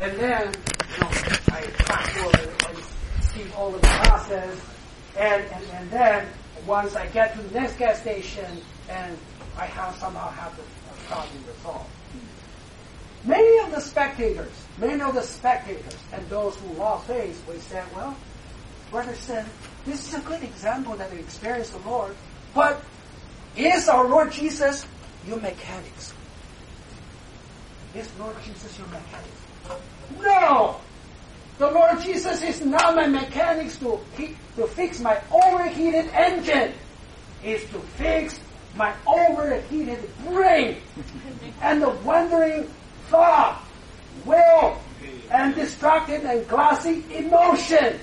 And then, I fast forward and see all of the process. And then, once I get to the next gas station, and I somehow have the problem resolved. Many of the spectators, and those who lost faith, we said, well, Brother said, this is a good example that we experienced the Lord, but is our Lord Jesus your mechanics? Is Lord Jesus your mechanics? No! The Lord Jesus is not my mechanics to fix my overheated engine. It's to fix my overheated brain and the wandering thought, will, and distracted and glassy emotion.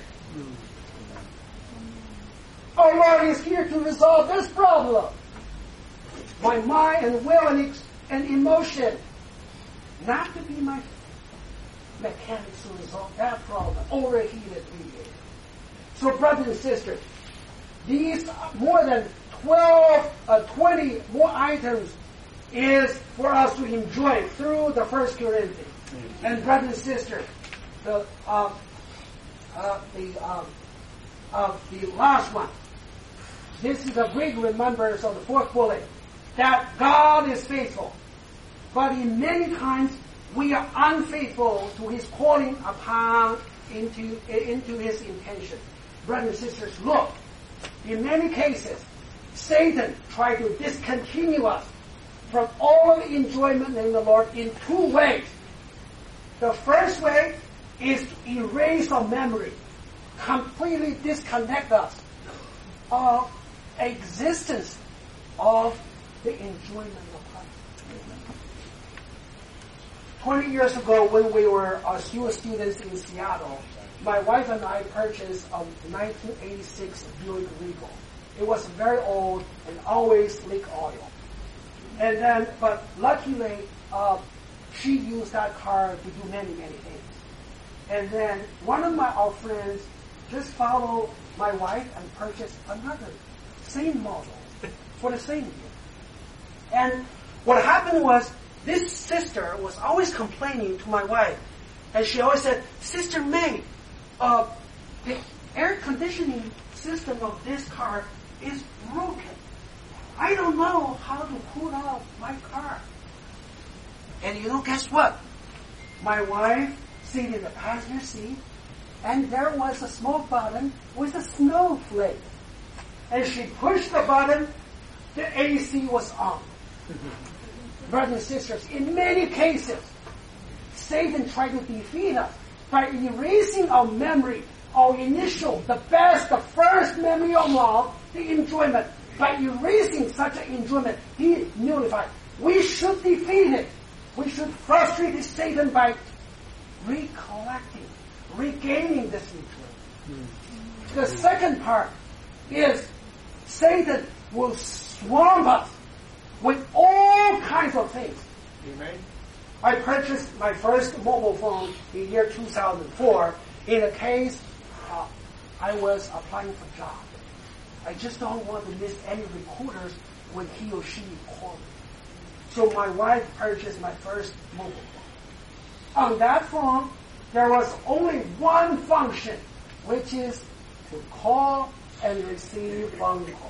Our Lord is here to resolve this problem. My mind and will and emotion, not to be my mechanics to resolve that problem, overheated radiator. So, brothers and sisters, these more than 20 more items is for us to enjoy through the 1 Corinthians. And brothers and sisters, the last one. This is a great remembrance of the fourth bullet, that God is faithful. But in many times, we are unfaithful to His calling upon into His intention. Brothers and sisters, look, in many cases, Satan tried to discontinue us from all of the enjoyment in the Lord in two ways. The first way is to erase our memory, completely disconnect us of existence of the enjoyment of Christ. 20 years ago, when we were still students in Seattle, my wife and I purchased a 1986 Buick Regal. It was very old and always leaked oil. And then, but luckily, she used that car to do many, many things. And then one of our friends just followed my wife and purchased another same model for the same year. And what happened was, this sister was always complaining to my wife. And she always said, Sister May, the air conditioning system of this car is broken. I don't know how to cool off my car. And guess what? My wife sat in the passenger seat, and there was a smoke button with a snowflake. And she pushed the button, the AC was on. Brothers and sisters, in many cases, Satan tried to defeat us by erasing our memory, our initial, the best, the first memory of love, the enjoyment. By erasing such an enjoyment, he nullified. We should defeat it. We should frustrate Satan by recollecting, regaining this enjoyment. The second part is Satan will swarm us with all kinds of things. Amen. I purchased my first mobile phone in the year 2004 in a case I was applying for a job. I just don't want to miss any recruiters when he or she called me. So my wife purchased my first mobile phone. On that phone, there was only one function, which is to call and receive phone calls.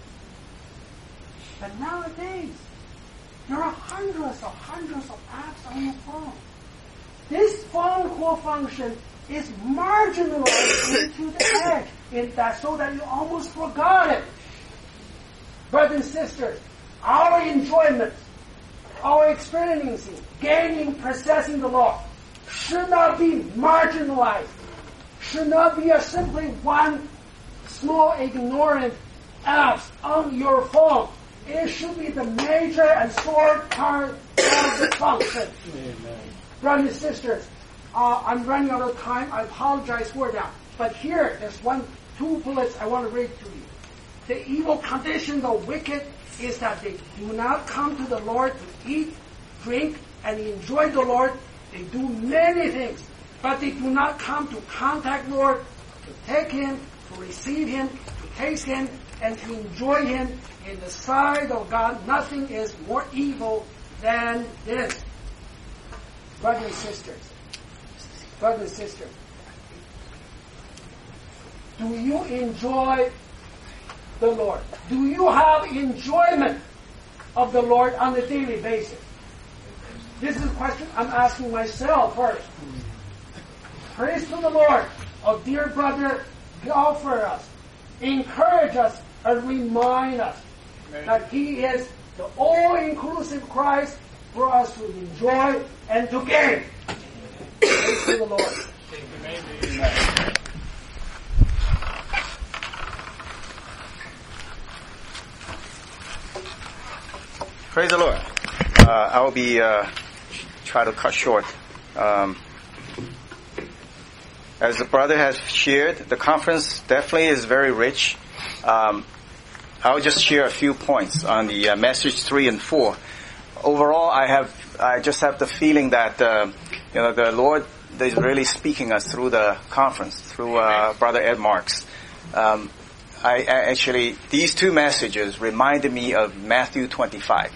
But nowadays, there are hundreds of apps on your phone. This phone call function is marginalized into the edge so that you almost forgot it. Brothers and sisters, our enjoyment, our experiencing, gaining, possessing the Lord should not be marginalized, should not be simply one small ignorant apps on your phone. It should be the major and sore part of the function. Amen. Brothers and sisters, I'm running out of time. I apologize for that. But here, there's two bullets I want to read to you. The evil condition, the wicked, is that they do not come to the Lord to eat, drink, and enjoy the Lord. They do many things, but they do not come to contact the Lord, to take Him, to receive Him, to taste Him, and to enjoy Him. In the sight of God, nothing is more evil than this. Brothers and sisters, brothers and sisters, do you enjoy the Lord? Do you have enjoyment of the Lord on a daily basis? This is a question I'm asking myself first. Praise to the Lord. Oh, dear brother, God for us, encourage us, and remind us that He is the all-inclusive Christ for us to enjoy and to gain. Praise to the Lord. Amen. Praise the Lord. I will be try to cut short. As the brother has shared, the conference definitely is very rich. I'll just share a few points on the message 3 and 4. Overall, I just have the feeling that the Lord is really speaking us through the conference, through Brother Ed Marks. I actually, these two messages reminded me of Matthew 25.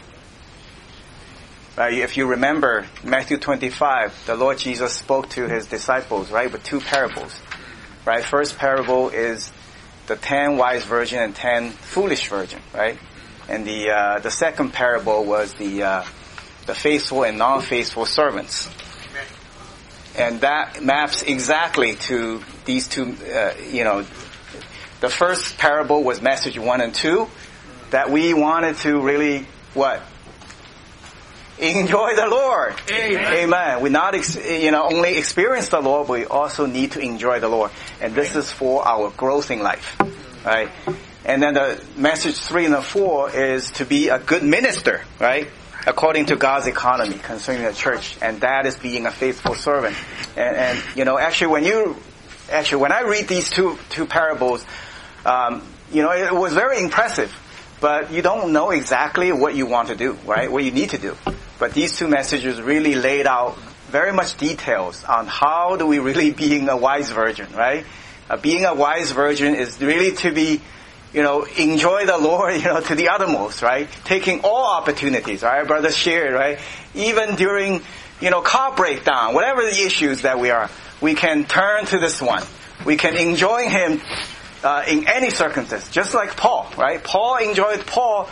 If you remember Matthew 25, the Lord Jesus spoke to His disciples, right, with two parables, right? First parable is the 10 wise virgin and 10 foolish virgin, right? And the second parable was the faithful and non-faithful servants. And that maps exactly to these two, the first parable was message 1 and 2, that we wanted to really, what? Enjoy the Lord. Amen. Amen. We not, only experience the Lord, but we also need to enjoy the Lord. And this is for our growth in life. Right? And then the message 3 and 4 is to be a good minister, right? According to God's economy concerning the church. And that is being a faithful servant. And when I read these two parables, it was very impressive. But you don't know exactly what you want to do, right? What you need to do. But these two messages really laid out very much details on how do we really being a wise virgin, right? Being a wise virgin is really to be, enjoy the Lord, to the uttermost, right? Taking all opportunities, right? Brothers shared, right? Even during, car breakdown, whatever the issues that we can turn to this one. We can enjoy Him in any circumstance, just like Paul, right? Paul enjoyed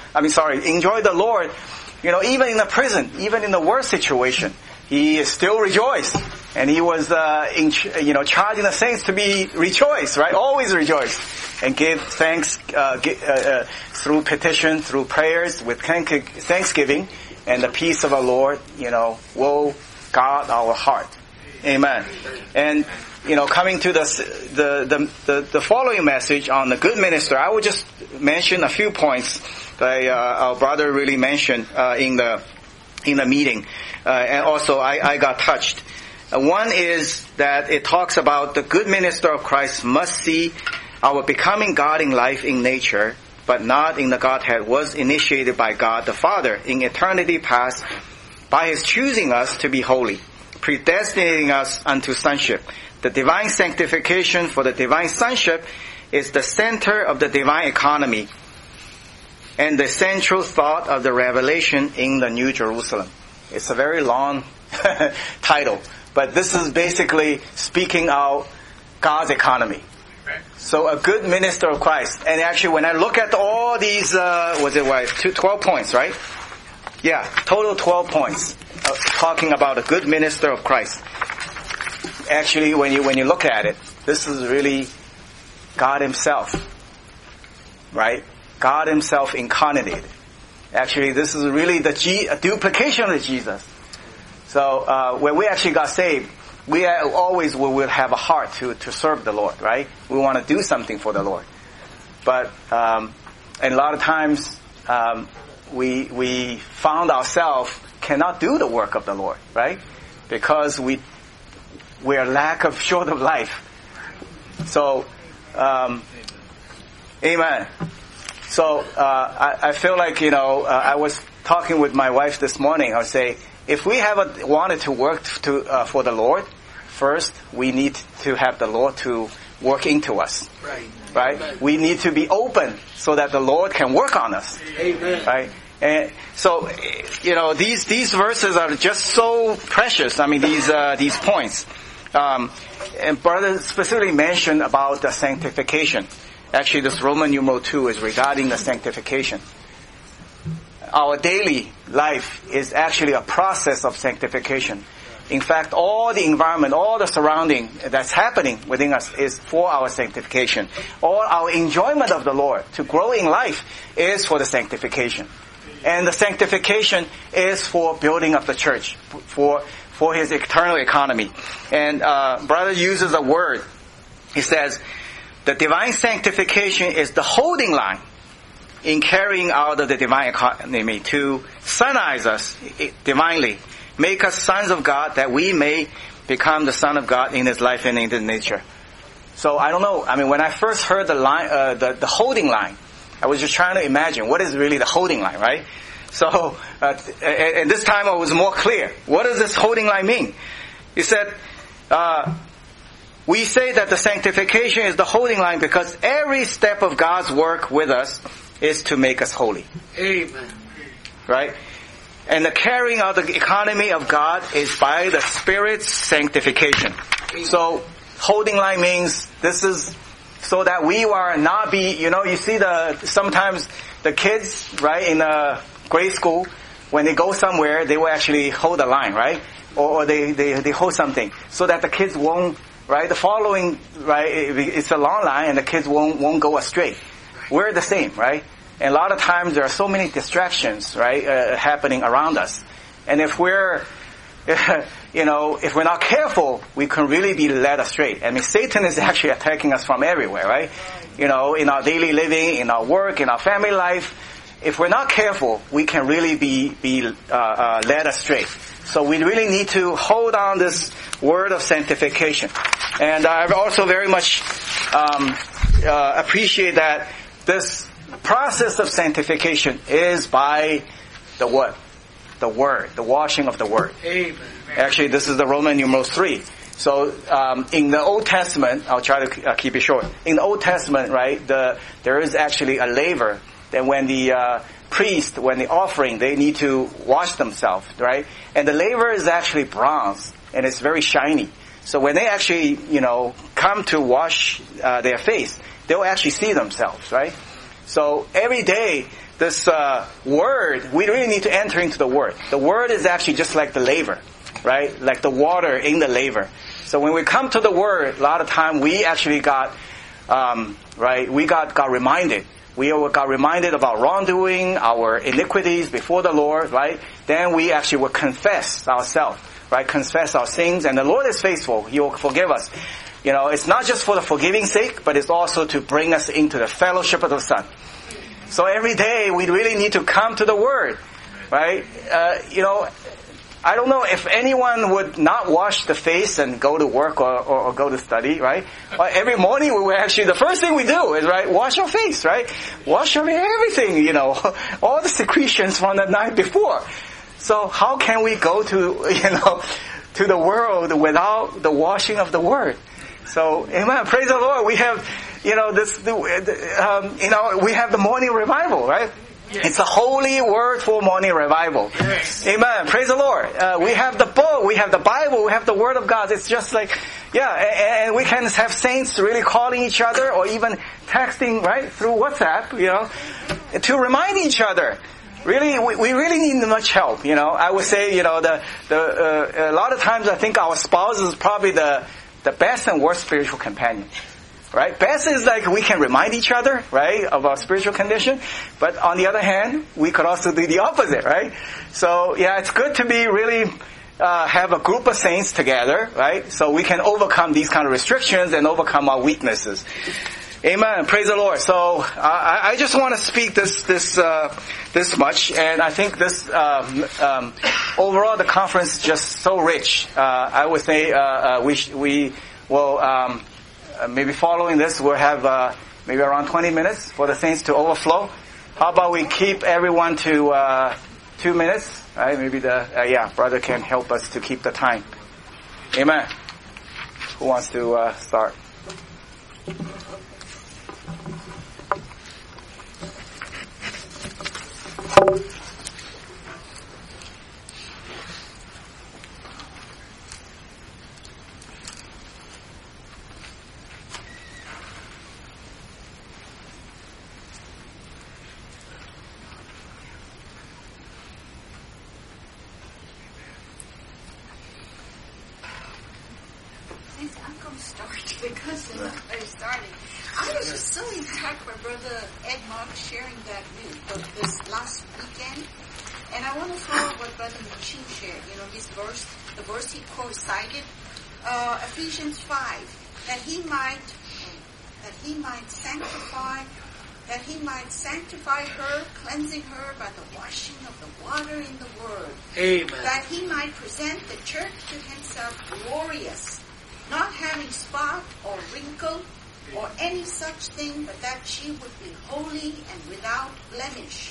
the Lord, even in the prison, even in the worst situation, he still rejoiced. And he was, charging the saints to be rejoice, right? Always rejoice. And give thanks, through petition, through prayers, with thanksgiving, and the peace of our Lord, will guard our heart. Amen. And, coming to the following message on the good minister, I will just mention a few points that our brother really mentioned in the meeting, and also I got touched. One is that it talks about the good minister of Christ must see our becoming God in life in nature, but not in the Godhead, was initiated by God the Father in eternity past by His choosing us to be holy, predestinating us unto sonship. The divine sanctification for the divine sonship is the center of the divine economy and the central thought of the revelation in the New Jerusalem. It's a very long title, but this is basically speaking out God's economy. So a good minister of Christ. And actually when I look at all these, 12 points, right? Yeah, total 12 points talking about a good minister of Christ. Actually, when you look at it, this is really God Himself, right? God Himself incarnated. Actually, this is really a duplication of Jesus. So when we actually got saved, we always will have a heart to serve the Lord, right? We want to do something for the Lord. But and a lot of times we found ourselves cannot do the work of the Lord, right? Because we are short of life. So, amen. So, I feel like, I was talking with my wife this morning. I would say, if we wanted to work for the Lord, first, we need to have the Lord to work into us. Right? Amen. We need to be open so that the Lord can work on us. Amen. Right? And so, these verses are just so precious. I mean, these points. And brother specifically mentioned about the sanctification. Actually, this Roman numeral 2 is regarding the sanctification. Our daily life is actually a process of sanctification. In fact, all the environment, all the surrounding that's happening within us is for our sanctification. All our enjoyment of the Lord to grow in life is for the sanctification. And the sanctification is for building up the church, for his eternal economy. And brother uses a word. He says, the divine sanctification is the holding line in carrying out of the divine economy to sonize us divinely, make us sons of God, that we may become the Son of God in His life and in His nature. So I don't know. I mean, when I first heard the line, the holding line, I was just trying to imagine what is really the holding line, right? So, and this time I was more clear. What does this holding line mean? He said, we say that the sanctification is the holding line because every step of God's work with us is to make us holy. Amen. Right? And the carrying out the economy of God is by the Spirit's sanctification. So, holding line means this is so that we are not you see sometimes the kids, right, in grade school, when they go somewhere, they will actually hold a line, right? Or they hold something so that the kids won't, right? The following, right, it's a long line and the kids won't go astray. We're the same, right? And a lot of times there are so many distractions, right, happening around us. And if we're, if we're not careful, we can really be led astray. I mean, Satan is actually attacking us from everywhere, right? In our daily living, in our work, in our family life. If we're not careful, we can really be led astray. So we really need to hold on this word of sanctification. And I also very much appreciate that this process of sanctification is by the what? The Word, the washing of the Word. Amen. Actually, this is the Roman numeral 3. So, in the Old Testament, I'll try to keep it short. In the Old Testament, right, there is actually a laver that when the priest, when the offering, they need to wash themselves, right? And the laver is actually bronze, and it's very shiny. So when they actually, come to wash their face, they'll actually see themselves, right? So every day, this Word, we really need to enter into the Word. The Word is actually just like the laver, right? Like the water in the laver. So when we come to the Word, a lot of time we actually got, we got reminded. We got reminded of our wrongdoing, our iniquities before the Lord, right? Then we actually will confess ourselves, right? Confess our sins, and the Lord is faithful. He will forgive us. It's not just for the forgiving sake, but it's also to bring us into the fellowship of the Son. So every day we really need to come to the Word, right? I don't know if anyone would not wash the face and go to work or go to study, right? Every morning the first thing we do is, right, wash our face, right? Wash everything, all the secretions from the night before. So how can we go to, to the world without the washing of the Word? So, amen. Praise the Lord. We have, we have the morning revival, right? Yes. It's a holy word for morning revival. Yes. Amen. Praise the Lord. We have the book, we have the Bible, we have the Word of God. It's just like, and we can have saints really calling each other or even texting, right, through WhatsApp, to remind each other. Really, we really need much help, I would say, a lot of times I think our spouse is probably the best and worst spiritual companion. Right? Best is like we can remind each other, right, of our spiritual condition. But on the other hand, we could also do the opposite, right? So, it's good to be really, have a group of saints together, right? So we can overcome these kind of restrictions and overcome our weaknesses. Amen. Praise the Lord. So, I just want to speak this much. And I think this, overall the conference is just so rich. I would say, we will, maybe following this, we'll have maybe around 20 minutes for the saints to overflow. How about we keep everyone to 2 minutes? Right? Maybe brother can help us to keep the time. Amen. Who wants to start? long story because I started. I was just so impressed by Brother Ed Mark sharing that this last weekend. And I want to follow what Brother Machin shared. His verse, the verse he cited, Ephesians 5, that he might sanctify her, cleansing her by the washing of the water in the word. Amen. That he might present the church to himself glorious, not having spot or wrinkle or any such thing, but that she would be holy and without blemish.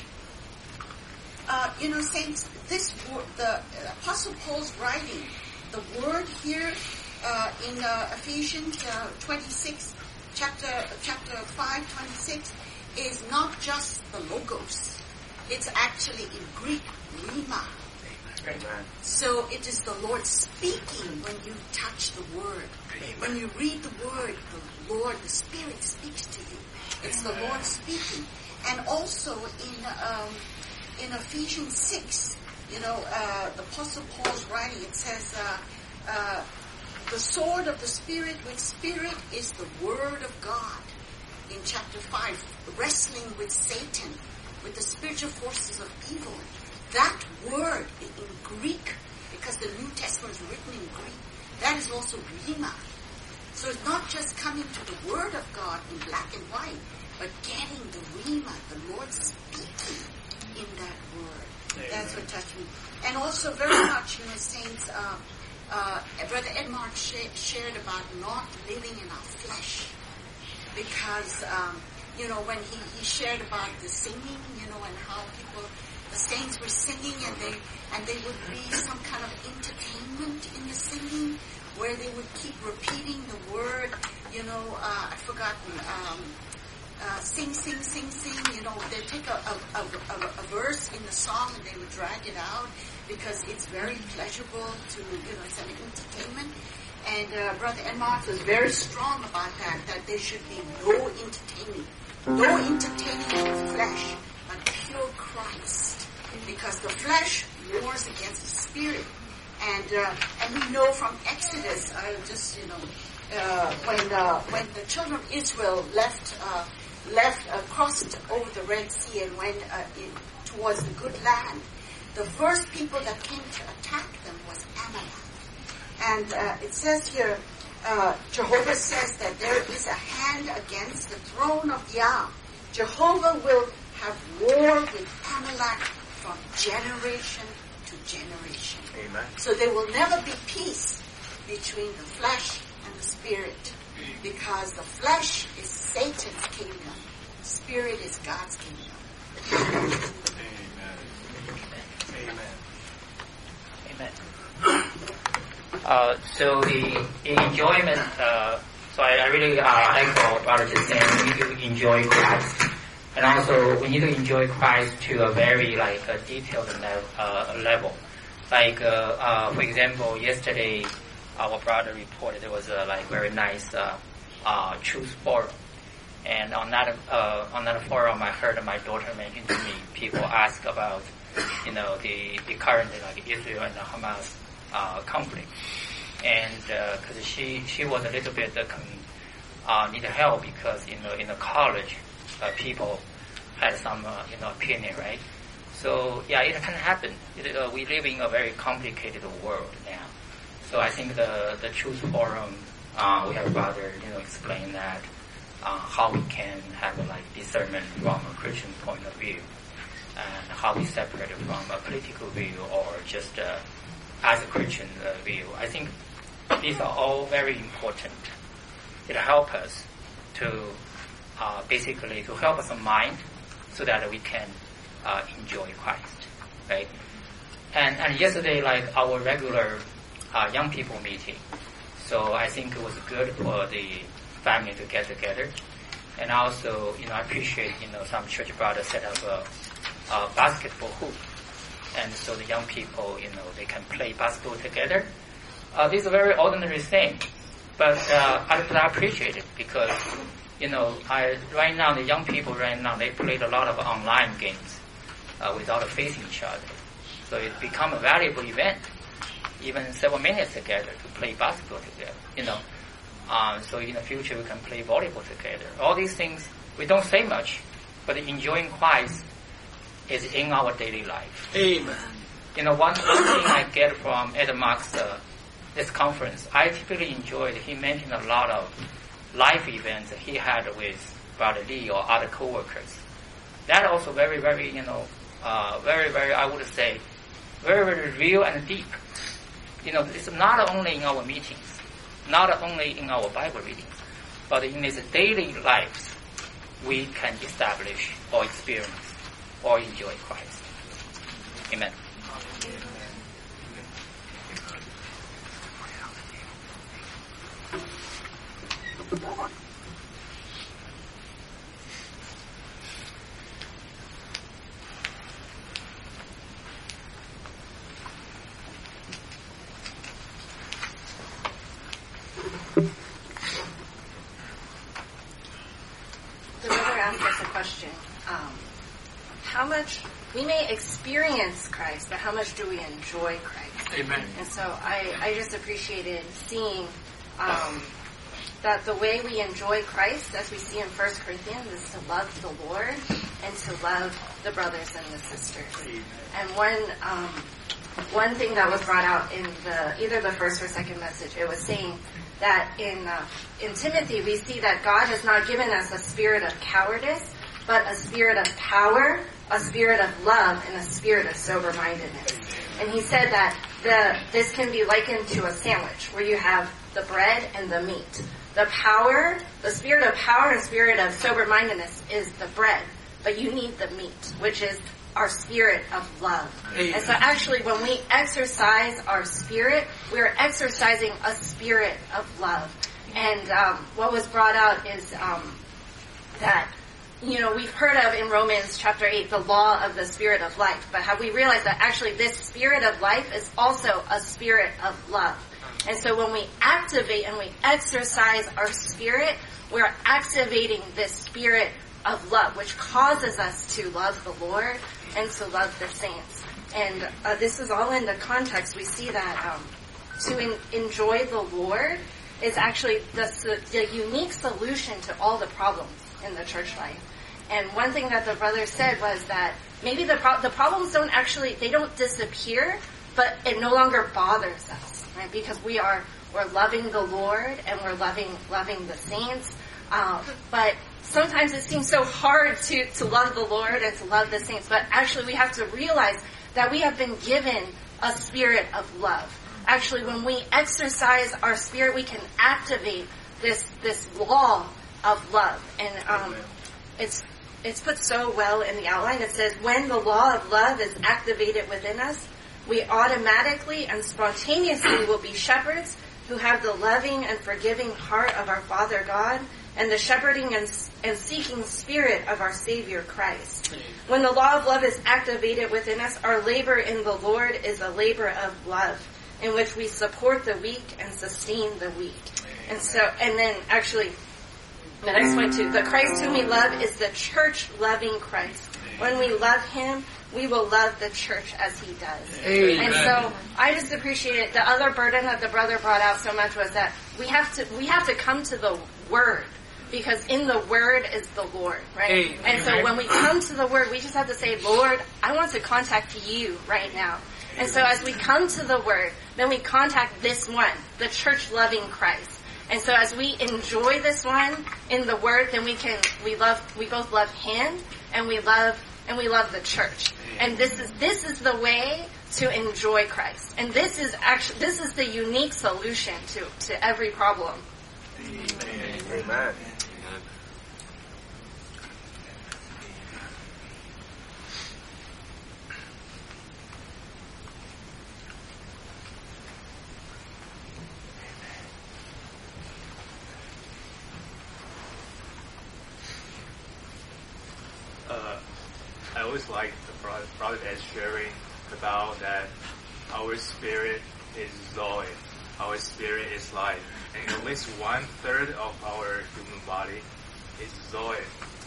Saints, this word, the Apostle Paul's writing, the word here in Ephesians 26, chapter 5:26, is not just the logos. It's actually in Greek, rhema. Amen. So it is the Lord speaking when you touch the word. Amen. When you read the word, the Lord, the Spirit speaks to you. It's the Lord speaking. And also in Ephesians 6, the Apostle Paul's writing, it says, the sword of the Spirit, which Spirit is the Word of God. In chapter 5, wrestling with Satan, with the spiritual forces of evil. That word in Greek, because the New Testament is written in Greek, that is also rhema. So it's not just coming to the Word of God in black and white, but getting the rhema, the Lord speaking in that word. Amen. That's what touched me. And also very much, saints, Brother Edmond shared about not living in our flesh. Because, when he shared about the singing, and how the saints were singing and they would be some kind of entertainment in the singing where they would keep repeating the word, I've forgotten, sing, sing, sing, sing, they'd take a verse in the song and they would drag it out because it's very pleasurable to, it's an entertainment. And Brother Enmark was very strong about that there should be no entertaining of the flesh, but pure Christ. Because the flesh wars against the spirit. And we know from Exodus, when the children of Israel left crossed over the Red Sea and went towards the good land, the first people that came to attack them was Amalek. And it says here, Jehovah says that there is a hand against the throne of Yah. Jehovah will have war with Amalek from generation to generation. Amen. So there will never be peace between the flesh and the spirit, because the flesh is Satan's kingdom, the spirit is God's kingdom. Amen. Amen. So the enjoyment, so I really like what Brother just said. We need to enjoy Christ. And also, we need to enjoy Christ to a very, detailed level. For example, yesterday, our brother reported there was a, very nice, truth forum. And on that forum, I heard my daughter mention to me, people ask about, the current, Israel and the Hamas, conflict. And, cause she was a little bit, need help because, in the college, people had some, opinion, right? So, yeah, it can happen. We live in a very complicated world now. So I think the Truth Forum, we have rather, explain that, how we can have discernment from a Christian point of view, and how we separate it from a political view or just, as a Christian view. I think these are all very important. It helps us to, basically to help us in mind so that we can, enjoy Christ, right? And yesterday, our regular, young people meeting. So I think it was good for the family to get together. And also, I appreciate, some church brothers set up a basketball hoop. And so the young people, they can play basketball together. This is a very ordinary thing. But I appreciate it because, right now, the young people right now, they played a lot of online games without facing each other. So it become a valuable event, even several minutes together to play basketball together, So in the future we can play volleyball together. All these things, we don't say much, but enjoying Christ is in our daily life. Amen. One thing I get from Ed Mark's this conference, I typically enjoyed, he mentioned a lot of life events that he had with Brother Lee or other co-workers. That also very, very, very, very, I would say, very, very real and deep. It's not only in our meetings, not only in our Bible readings, but in his daily lives, we can establish or experience or enjoy Christ. Amen. The brother asked us a question. How much we may experience Christ, but how much do we enjoy Christ? Amen. And so I just appreciated seeing that the way we enjoy Christ, as we see in 1 Corinthians, is to love the Lord and to love the brothers and the sisters. And one thing that was brought out in either the first or second message, it was saying that in Timothy we see that God has not given us a spirit of cowardice, but a spirit of power, a spirit of love, and a spirit of sober-mindedness. And he said that this can be likened to a sandwich where you have the bread and the meat. The spirit of power and spirit of sober-mindedness is the bread, but you need the meat, which is our spirit of love. Amen. And so actually when we exercise our spirit, we're exercising a spirit of love. And what was brought out is that, we've heard of in Romans chapter 8, the law of the spirit of life. But have we realized that actually this spirit of life is also a spirit of love? And so when we activate and we exercise our spirit, we're activating this spirit of love, which causes us to love the Lord and to love the saints. And this is all in the context. We see that to enjoy the Lord is actually the unique solution to all the problems in the church life. And one thing that the brother said was that maybe the problems they don't disappear, but it no longer bothers us, right? Because we're loving the Lord and we're loving the saints. But sometimes it seems so hard to love the Lord and to love the saints. But actually we have to realize that we have been given a spirit of love. Actually, when we exercise our spirit, we can activate this law of love. And it's put so well in the outline. It says, when the law of love is activated within us, we automatically and spontaneously will be shepherds who have the loving and forgiving heart of our Father God and the shepherding and seeking spirit of our Savior Christ. When the law of love is activated within us, our labor in the Lord is a labor of love, in which we support the weak and sustain the weak. And then actually, the next point too, the Christ whom we love is the church loving Christ. When we love Him, we will love the church as He does. Amen. And so I just appreciate it. The other burden that the brother brought out so much was that we have to come to the Word, because in the Word is the Lord, right? Amen. And so when we come to the Word, we just have to say, Lord, I want to contact You right now. And so as we come to the Word, then we contact this one, the church loving Christ. And so as we enjoy this one in the Word, then we both love Him and we love the church. And this is the way to enjoy Christ. And this is the unique solution to every problem. Amen. Amen. I always like the brother Ed sharing about that our spirit is Zoe, our spirit is life, and at least 1/3 of our human body is Zoe.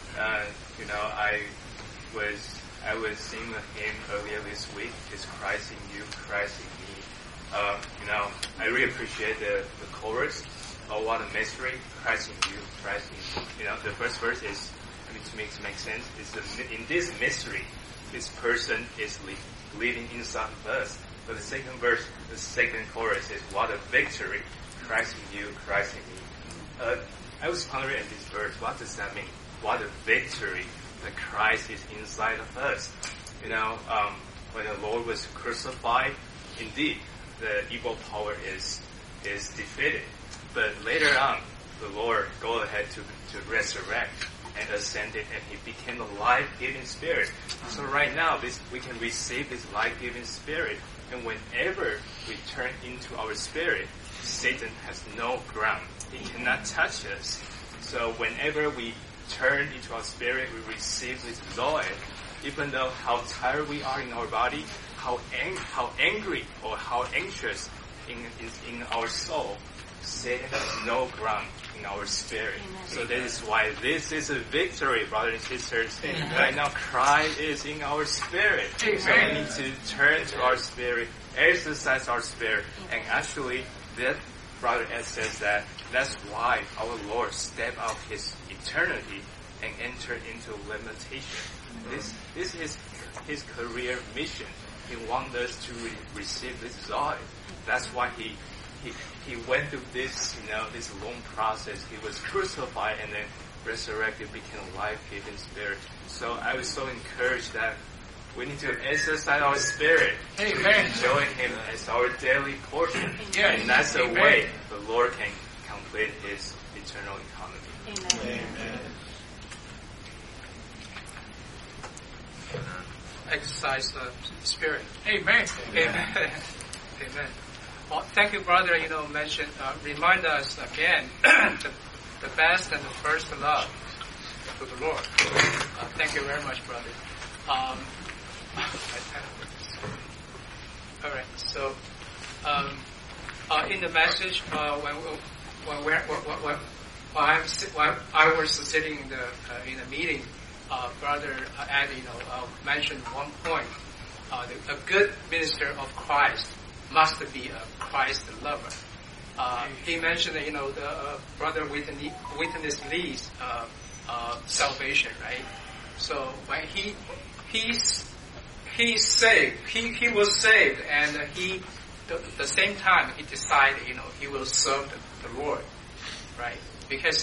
I was singing a hymn earlier this week. It's Christ in you, Christ in me. I really appreciate the chorus. One what a mystery? Christ in you, Christ in you. You know, the first verse is, I mean, to make sense, is in this mystery, this person is living inside of us. But the second verse, the second chorus is, what a victory, Christ in you, Christ in me. I was pondering at this verse, what does that mean? What a victory that Christ is inside of us. You know, when the Lord was crucified, indeed, the evil power is defeated. But later on, the Lord go ahead to resurrect and ascended, and He became a life-giving Spirit. So right now, we can receive this life-giving Spirit, and whenever we turn into our spirit, Satan has no ground. He cannot touch us. So whenever we turn into our spirit, we receive this joy. Even though how tired we are in our body, how angry or how anxious in our soul, Satan has no ground in our spirit. Amen. So that is why this is a victory, brothers and sisters. Amen. Right now, Christ is in our spirit. Amen. So we need to turn to our spirit, exercise our spirit, and actually, that Brother Ed says that's why our Lord stepped out His eternity and entered into limitation. This is His career mission. He wants us to receive this joy. That's why He went through this, this long process. He was crucified and then resurrected, became a life-giving Spirit. So I was so encouraged that we need to exercise our spirit. Amen. Enjoy Him as our daily portion. Yeah. And that's the way the Lord can complete His eternal economy. Amen. Amen. Exercise the spirit. Amen. Amen. Amen. Well, thank you, brother. Remind us again the best and the first love to the Lord. Thank you very much, brother. All right. So, in the message, when I was sitting in the meeting, Brother Ed, mentioned one point. A good minister of Christ must be a Christ lover. He mentioned that, the brother witness Lee's salvation, right? So when he's saved, he was saved, and the same time he decided, he will serve the Lord, right? Because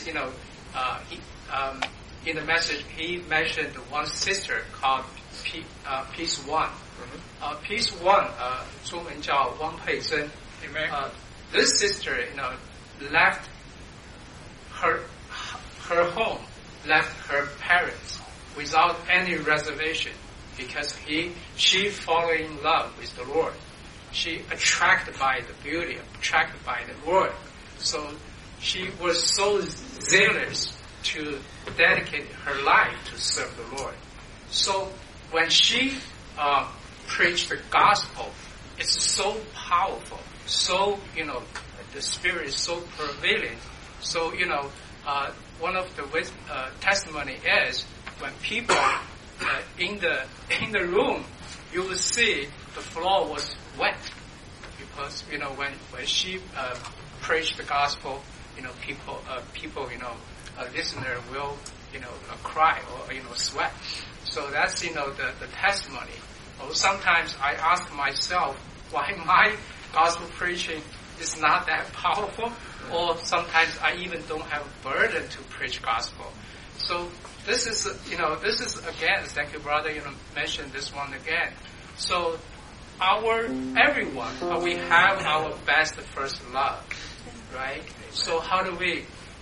in the message he mentioned one sister called Peace One. Peace One, 中文叫汪佩珍. This sister, left her home, left her parents without any reservation, because she fall in love with the Lord. She attracted by the beauty, attracted by the Lord. So she was so zealous to dedicate her life to serve the Lord. So when she preached the gospel, it's so powerful. So, the Spirit is so prevalent. So, one of the testimony is when people in the room, you will see the floor was wet, because when she preached the gospel, people listener will cry or sweat. So that's the testimony. Or sometimes I ask myself why my gospel preaching is not that powerful, or sometimes I even don't have a burden to preach gospel. So this is again, thank you, brother, mentioned this one again. So everyone, we have our best first love, right? So how do we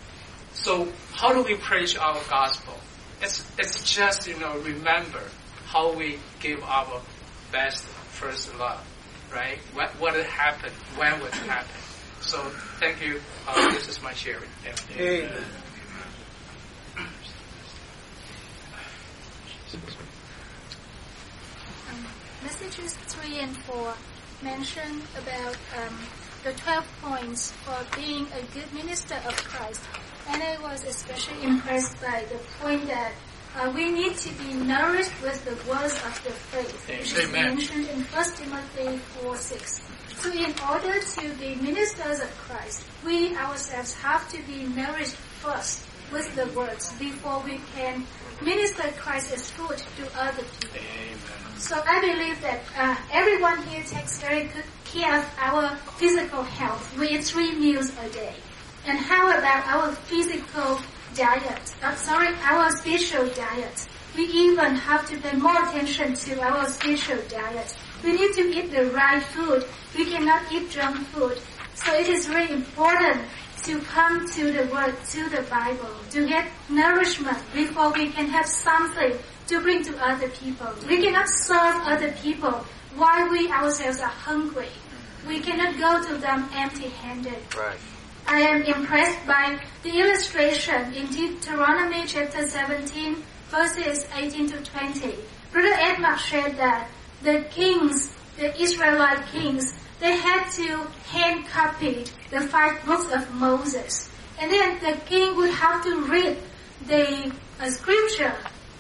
preach our gospel? It's just, remember how we give our best first love, right? What would happen? When would it happen? So thank you. This is my sharing. Amen. Messages 3 and 4 mention about the 12 points for being a good minister of Christ. And I was especially impressed by the point that we need to be nourished with the words of the faith, which is mentioned in 1 Timothy 4:6. So in order to be ministers of Christ, we ourselves have to be nourished first with the words before we can minister Christ's food to other people. Amen. So I believe that everyone here takes very good care of our physical health. We eat 3 meals a day. And how about our physical diet? Our spiritual diet. We even have to pay more attention to our spiritual diet. We need to eat the right food. We cannot eat junk food. So it is very important to come to the Word, to the Bible, to get nourishment before we can have something to bring to other people. We cannot serve other people while we ourselves are hungry. We cannot go to them empty-handed. Right. I am impressed by the illustration in Deuteronomy chapter 17, verses 18 to 20. Brother Edmund shared that the kings, the Israelite kings, they had to hand copy the 5 books of Moses. And then the king would have to read the scripture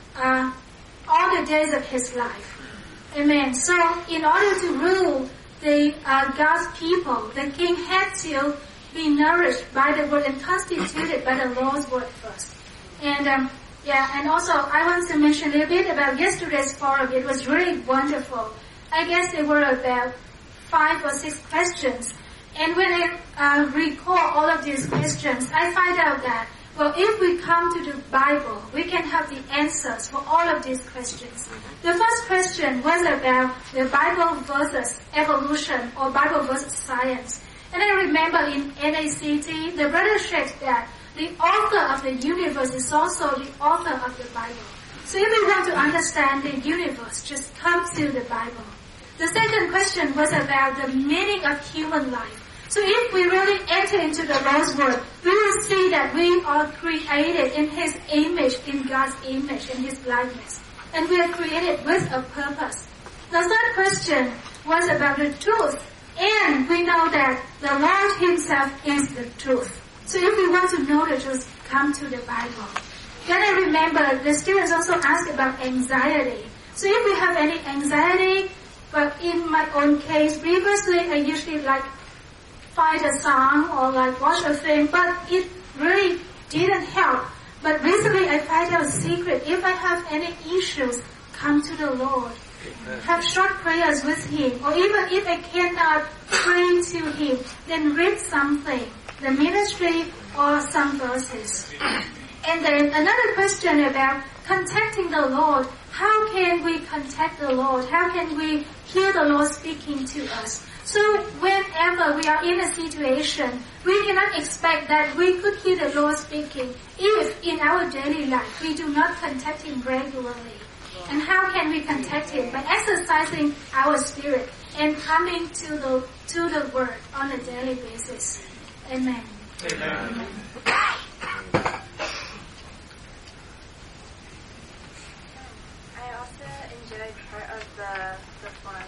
all the days of his life. Amen. So in order to rule the God's people, the king had to be nourished by the word and constituted by the Lord's word first. And and also I want to mention a little bit about yesterday's forum. It was really wonderful. I guess there were about 5 or 6 questions. And when I recall all of these questions, I find out that, well, if we come to the Bible, we can have the answers for all of these questions. The first question was about the Bible versus evolution or Bible versus science. And I remember in NACT, the brother shared that the author of the universe is also the author of the Bible. So if we want to understand the universe, just come to the Bible. The second question was about the meaning of human life. So if we really enter into the Lord's Word, we will see that we are created in His image, in God's image, in His likeness. And we are created with a purpose. The third question was about the truth. And we know that the Lord Himself is the truth. So if we want to know the truth, come to the Bible. Then I remember the students also asked about anxiety. So if we have any anxiety, but in my own case, previously I usually find a song or watch a film, but it really didn't help. But recently I find out a secret. If I have any issues, come to the Lord. Have short prayers with Him. Or even if I cannot pray to Him, then read something, the ministry or some verses. And then another question about contacting the Lord. How can we contact the Lord? How can we hear the Lord speaking to us? So whenever we are in a situation, we cannot expect that we could hear the Lord speaking if in our daily life we do not contact Him regularly. And how can we contact Him? By exercising our spirit and coming to the Word on a daily basis. Amen. Amen. I also enjoyed part of the forum,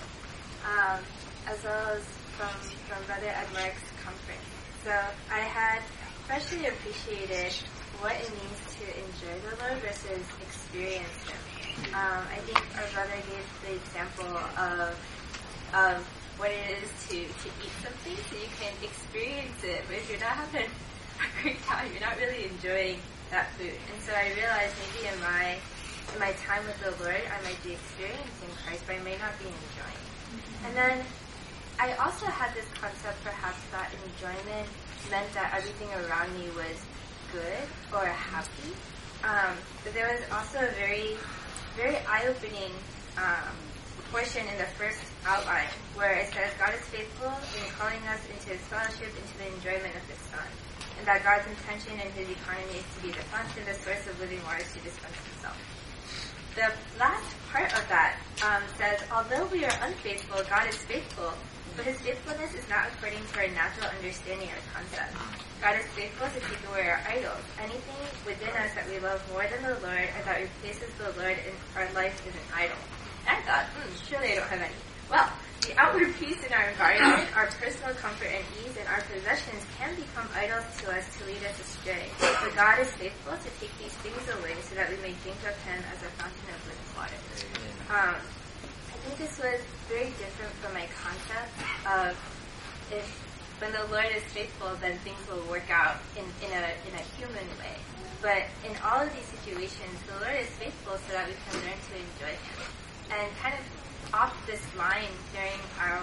as well as from Brother Edmark's conference. So I had especially appreciated what it means to enjoy the Lord versus experience Him. I think our brother gave the example of what it is to eat something, so you can experience it, but if you're not having a great time, you're not really enjoying that food. And so I realized maybe in my time with the Lord, I might be experiencing Christ, but I may not be enjoying. And then I also had this concept perhaps that enjoyment meant that everything around me was good or happy. But there was also a very, very eye-opening portion in the first outline where it says God is faithful in calling us into His fellowship, into the enjoyment of His Son, and that God's intention in His economy is to be the fountain, the source of living waters to dispense Himself. The last part of that says, although we are unfaithful, God is faithful, but His faithfulness is not according to our natural understanding or concept. God is faithful to take away our idols. Anything within us that we love more than the Lord or that replaces the Lord in our life is an idol. And I thought, surely I don't have any. Well, the outward peace in our environment, our personal comfort and ease, and our possessions can become idols to us to lead us astray. But God is faithful to take these things away so that we may drink of Him as a fountain of living water. I think this was very different from my concept of when the Lord is faithful, then things will work out in a human way. But in all of these situations, the Lord is faithful so that we can learn to enjoy Him. And kind of off this line during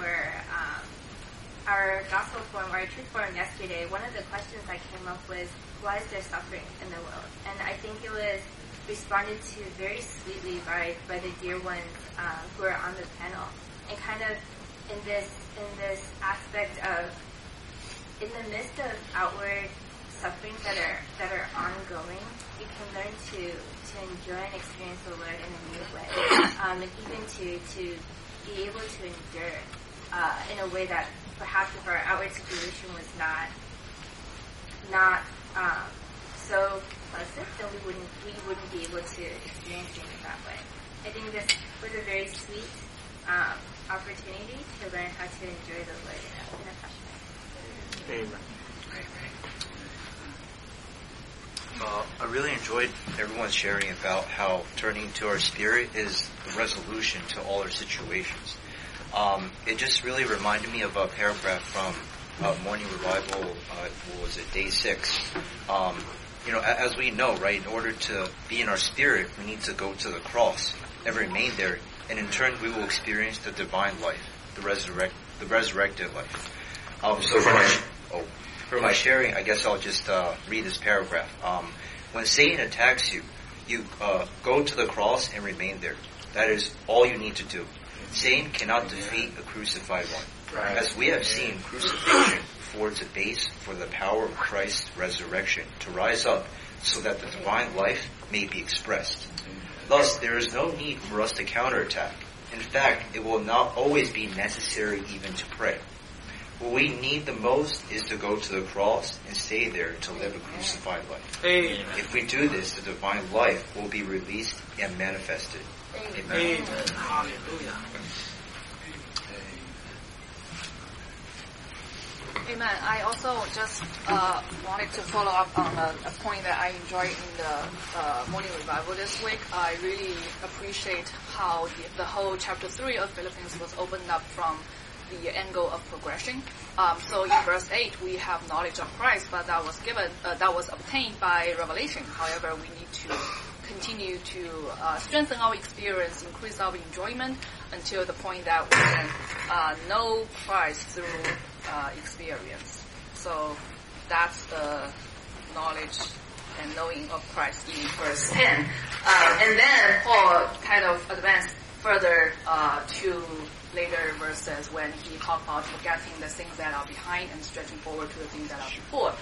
our gospel forum, our truth forum yesterday, one of the questions that came up was, why is there suffering in the world? And I think it was responded to very sweetly by the dear ones who are on the panel. And kind of in this aspect of, in the midst of outward sufferings that are ongoing, we can learn to enjoy and experience the Lord in a new way, and even to be able to endure in a way that perhaps if our outward situation was not so pleasant, then we wouldn't be able to experience things that way. I think this was a very sweet opportunity to learn how to enjoy the Lord in a fresh way. Amen. I really enjoyed everyone sharing about how turning to our spirit is the resolution to all our situations. It just really reminded me of a paragraph from Morning Revival, what was it, Day 6. As we know, right, in order to be in our spirit, we need to go to the cross and remain there, and in turn we will experience the divine life, the resurrected life. For my sharing, I guess I'll just read this paragraph. When Satan attacks you, you go to the cross and remain there. That is all you need to do. Satan cannot defeat a crucified one. Right. As we have seen, crucifixion affords a base for the power of Christ's resurrection to rise up so that the divine life may be expressed. Thus, there is no need for us to counterattack. In fact, it will not always be necessary even to pray. What we need the most is to go to the cross and stay there to live a crucified life. Amen. If we do this, the divine life will be released and manifested. Amen. Amen. Hallelujah. Amen. I also just wanted to follow up on a point that I enjoyed in the morning revival this week. I really appreciate how the whole chapter 3 of Philippians was opened up from the angle of progression. So in verse 8, we have knowledge of Christ, but that was obtained by revelation. However, we need to continue to strengthen our experience, increase our enjoyment until the point that we can know Christ through experience. So that's the knowledge and knowing of Christ in verse 10. And then Paul kind of advanced further to later verses when he talked about forgetting the things that are behind and stretching forward to the things that are before.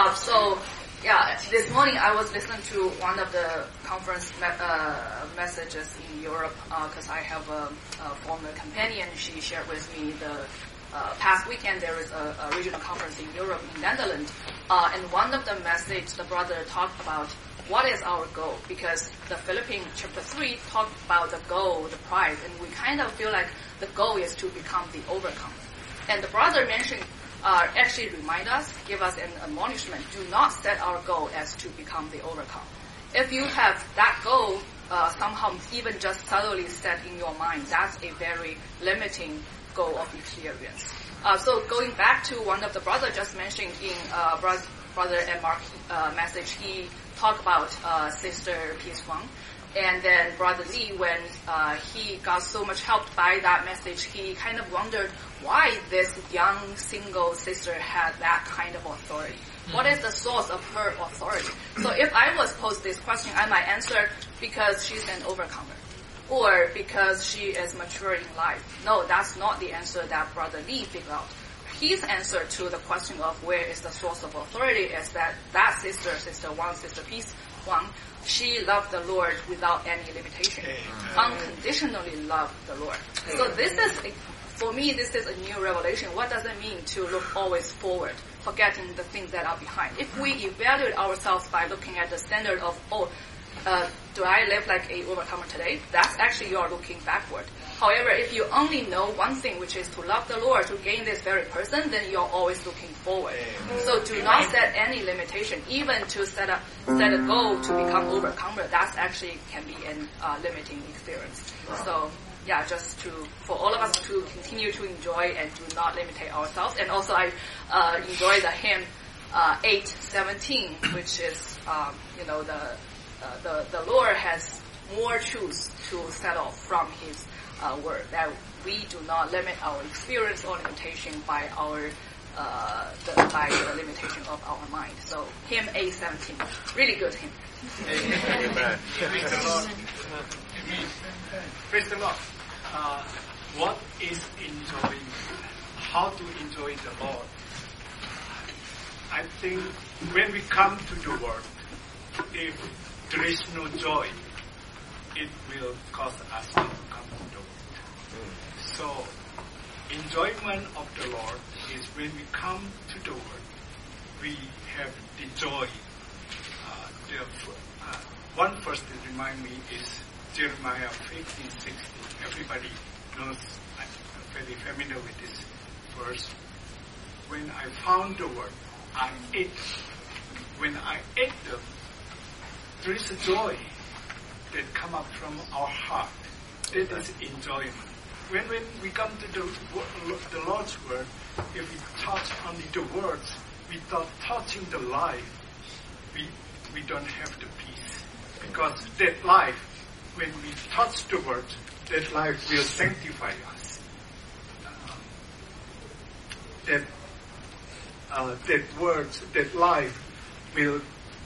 This morning I was listening to one of the conference messages in Europe because I have a former companion. She shared with me the past weekend there is a regional conference in Europe, in Netherlands, and one of the messages the brother talked about what is our goal, because the Philippians chapter 3 talked about the goal, the prize, and we kind of feel like the goal is to become the overcomer. And the brother mentioned, actually remind us, give us an admonishment, do not set our goal as to become the overcomer. If you have that goal somehow even just subtly set in your mind, that's a very limiting goal of experience. So going back to one of the brothers just mentioned in Brother and Mark message, he talked about Sister Peace Wang. And then Brother Lee, when he got so much helped by that message, he kind of wondered why this young single sister had that kind of authority. What is the source of her authority? So if I was posed this question, I might answer because she's an overcomer, or because she is mature in life. No, that's not the answer that Brother Lee figured out. His answer to the question of where is the source of authority is that Sister Wang, Sister Peace Wang, she loved the Lord without any limitation. Unconditionally loved the Lord. So for me, this is a new revelation. What does it mean to look always forward, forgetting the things that are behind? If we evaluate ourselves by looking at the standard of, do I live like a overcomer today? That's actually you are looking backward. However, if you only know one thing, which is to love the Lord, to gain this very person, then you're always looking forward. So do not set any limitation, even to set a goal to become overcomer. That actually can be a limiting experience. So just for all of us to continue to enjoy and do not limit ourselves. And also I enjoy the hymn 8:17, which is the Lord has more truths to settle from His word, that we do not limit our experience or limitation by the limitation of our mind. So hymn 8:17, really good hymn. Amen. Praise the Lord. Praise the Lord. What is enjoying? How to enjoy the Lord? I think when we come to the Word, if there is no joy, it will cause us to come to the Word. So, enjoyment of the Lord is when we come to the Word, we have the joy. One verse that reminds me is Jeremiah 15:16. Everybody knows, I'm very familiar with this verse. When I found the Word, I ate. When I ate them, there is a joy that come up from our heart. That is enjoyment. When we come to the Lord's Word, if we touch only the words without touching the life, we don't have the peace. Because that life, when we touch the Word, that life will sanctify us. That words, that life will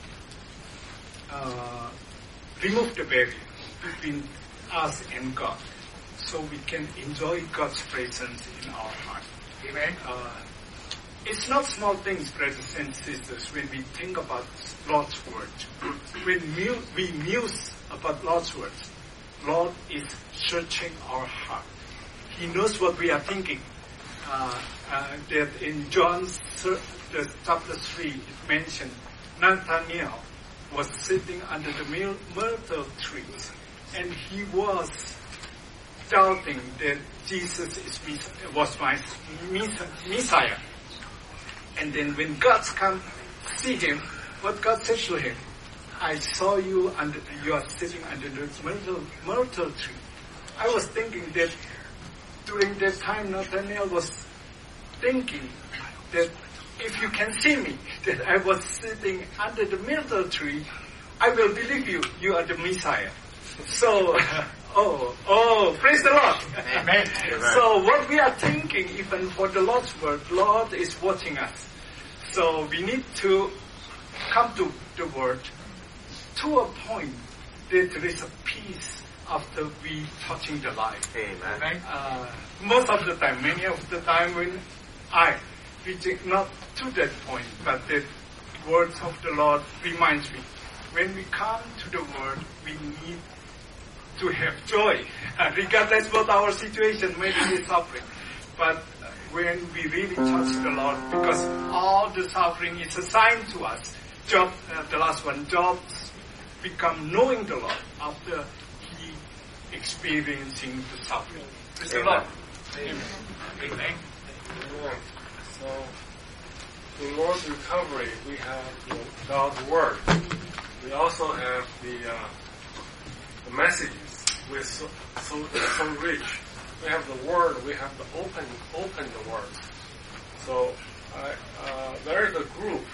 remove the barrier between us and God, so we can enjoy God's presence in our heart. Amen. It's not small things, brothers and sisters, when we think about Lord's Word. When we muse about Lord's words, Lord is searching our heart. He knows what we are thinking. That in John chapter 3, it mentioned Nathanael was sitting under the myrtle trees, and he was doubting that Jesus was my Messiah. And then when God come see him, what God said to him, I saw you are sitting under the myrtle tree. I was thinking that during that time Nathanael was thinking that if you can see me, that I was sitting under the myrtle tree, I will believe you are the Messiah. So, praise the Lord. Amen. So what we are thinking, even for the Lord's Word, Lord is watching us. So we need to come to the Word to a point that there is a peace after we touching the life. Amen. Most of the time, many of the time when I reach not to that point, but the words of the Lord reminds me. When we come to the Word, we need to have joy, regardless of our situation, maybe we're suffering. But when we really touch the Lord, because all the suffering is assigned to us. Job, the last one, Job become knowing the Lord after he experiencing the suffering. Praise the Lord. Amen. Amen. So, in Lord's recovery, we have God's Word. We also have the messages, which so rich. We have the Word. We have the open the Word. So, there is a group.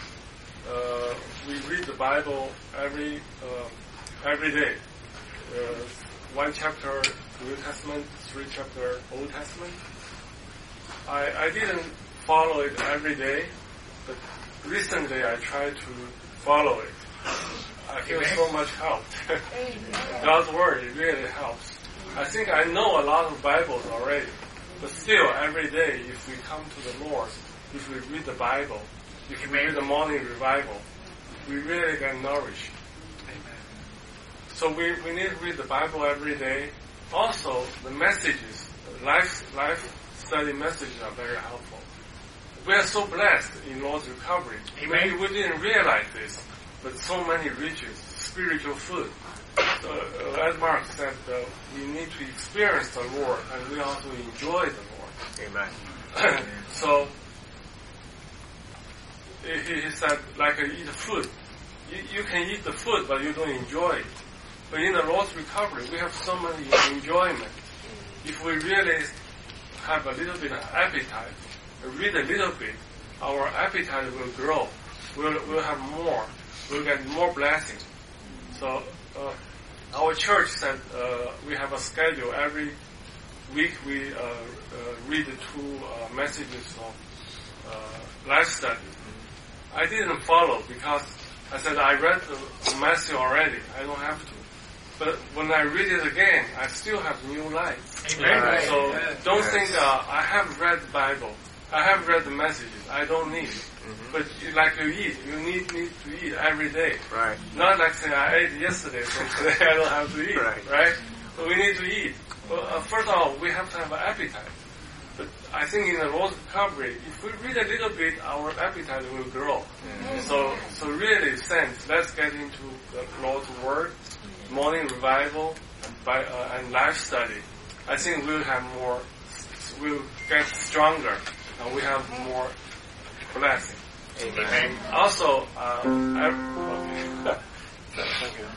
We read the Bible every day. 1 chapter New Testament, 3 chapter Old Testament. I didn't follow it every day, but recently I tried to follow it. I feel so much helped. God's Word, it really helps. I think I know a lot of Bibles already, but still every day if we come to the Lord, if we read the Bible, if we read the morning revival, we really get nourished. Amen. So we need to read the Bible every day. Also, the messages, life study messages are very helpful. We are so blessed in Lord's recovery. Maybe we didn't realize this, but so many riches, spiritual food. So, as Mark said, we need to experience the Lord, and we also enjoy the Lord. Amen. So, he said, like eat food. You can eat the food, but you don't enjoy it. But in the Lord's recovery, we have so many enjoyment. if we really have a little bit of appetite, read a little bit, our appetite will grow. We'll have more. We'll get more blessing. So our church said we have a schedule. Every week we read 2 messages of life study. I didn't follow because I said I read the message already. I don't have to. But when I read it again, I still have new light. Amen. So don't think I have read the Bible. I have read the messages. I don't need it. But like you eat, you need to eat every day. Right. Not like say I ate yesterday, so today I don't have to eat. Right? So we need to eat. Well, first of all, we have to have an appetite. But I think in the Lord's recovery, if we read a little bit, our appetite will grow. So really, saints, let's get into the Lord's Word, morning revival, and life study. I think we'll get stronger, and we have more blessing. Amen. And also, thank you.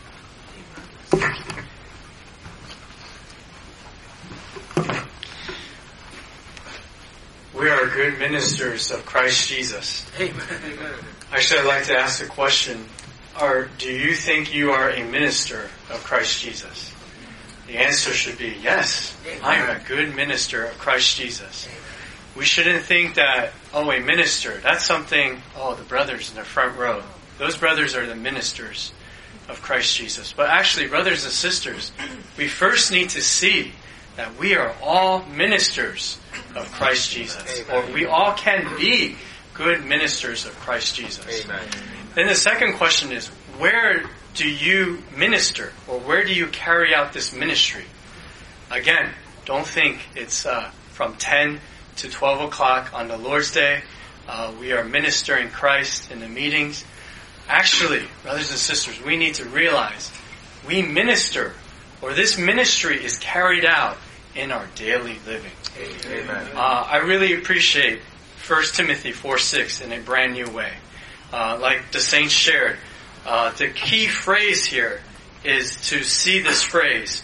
We are good ministers of Christ Jesus. Amen. Actually, I'd like to ask a question. Do you think you are a minister of Christ Jesus? The answer should be yes. I'm a good minister of Christ Jesus. We shouldn't think that, a minister, that's something, the brothers in the front row. Those brothers are the ministers of Christ Jesus. But actually, brothers and sisters, we first need to see that we are all ministers of Christ Jesus. Or we all can be good ministers of Christ Jesus. Amen. Then the second question is, where do you minister? Or where do you carry out this ministry? Again, don't think it's from 10 to 12 o'clock on the Lord's Day. We are ministering Christ in the meetings. Actually, brothers and sisters, we need to realize we minister, or this ministry is carried out in our daily living. Amen. I really appreciate 1 Timothy 4:6 in a brand new way. Like the saints shared, the key phrase here is to see this phrase,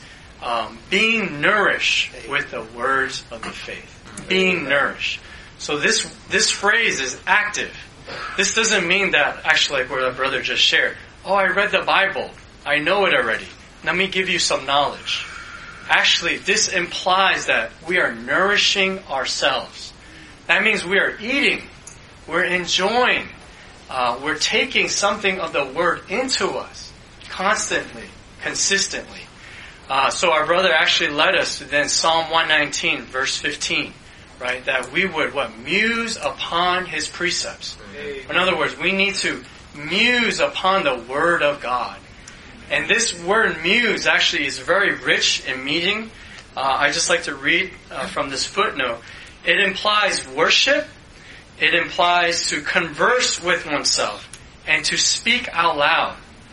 being nourished with the words of the faith. Being nourished. So this phrase is active. This doesn't mean that, actually, like what our brother just shared, I read the Bible. I know it already. Let me give you some knowledge. Actually, this implies that we are nourishing ourselves. That means we are eating. We're enjoying. We're taking something of the Word into us constantly, consistently. So our brother actually led us to then Psalm 119, verse 15. Right, that we would muse upon His precepts. In other words, we need to muse upon the Word of God. And this word muse actually is very rich in meaning. I just like to read from this footnote. It implies worship. It implies to converse with oneself and to speak out loud.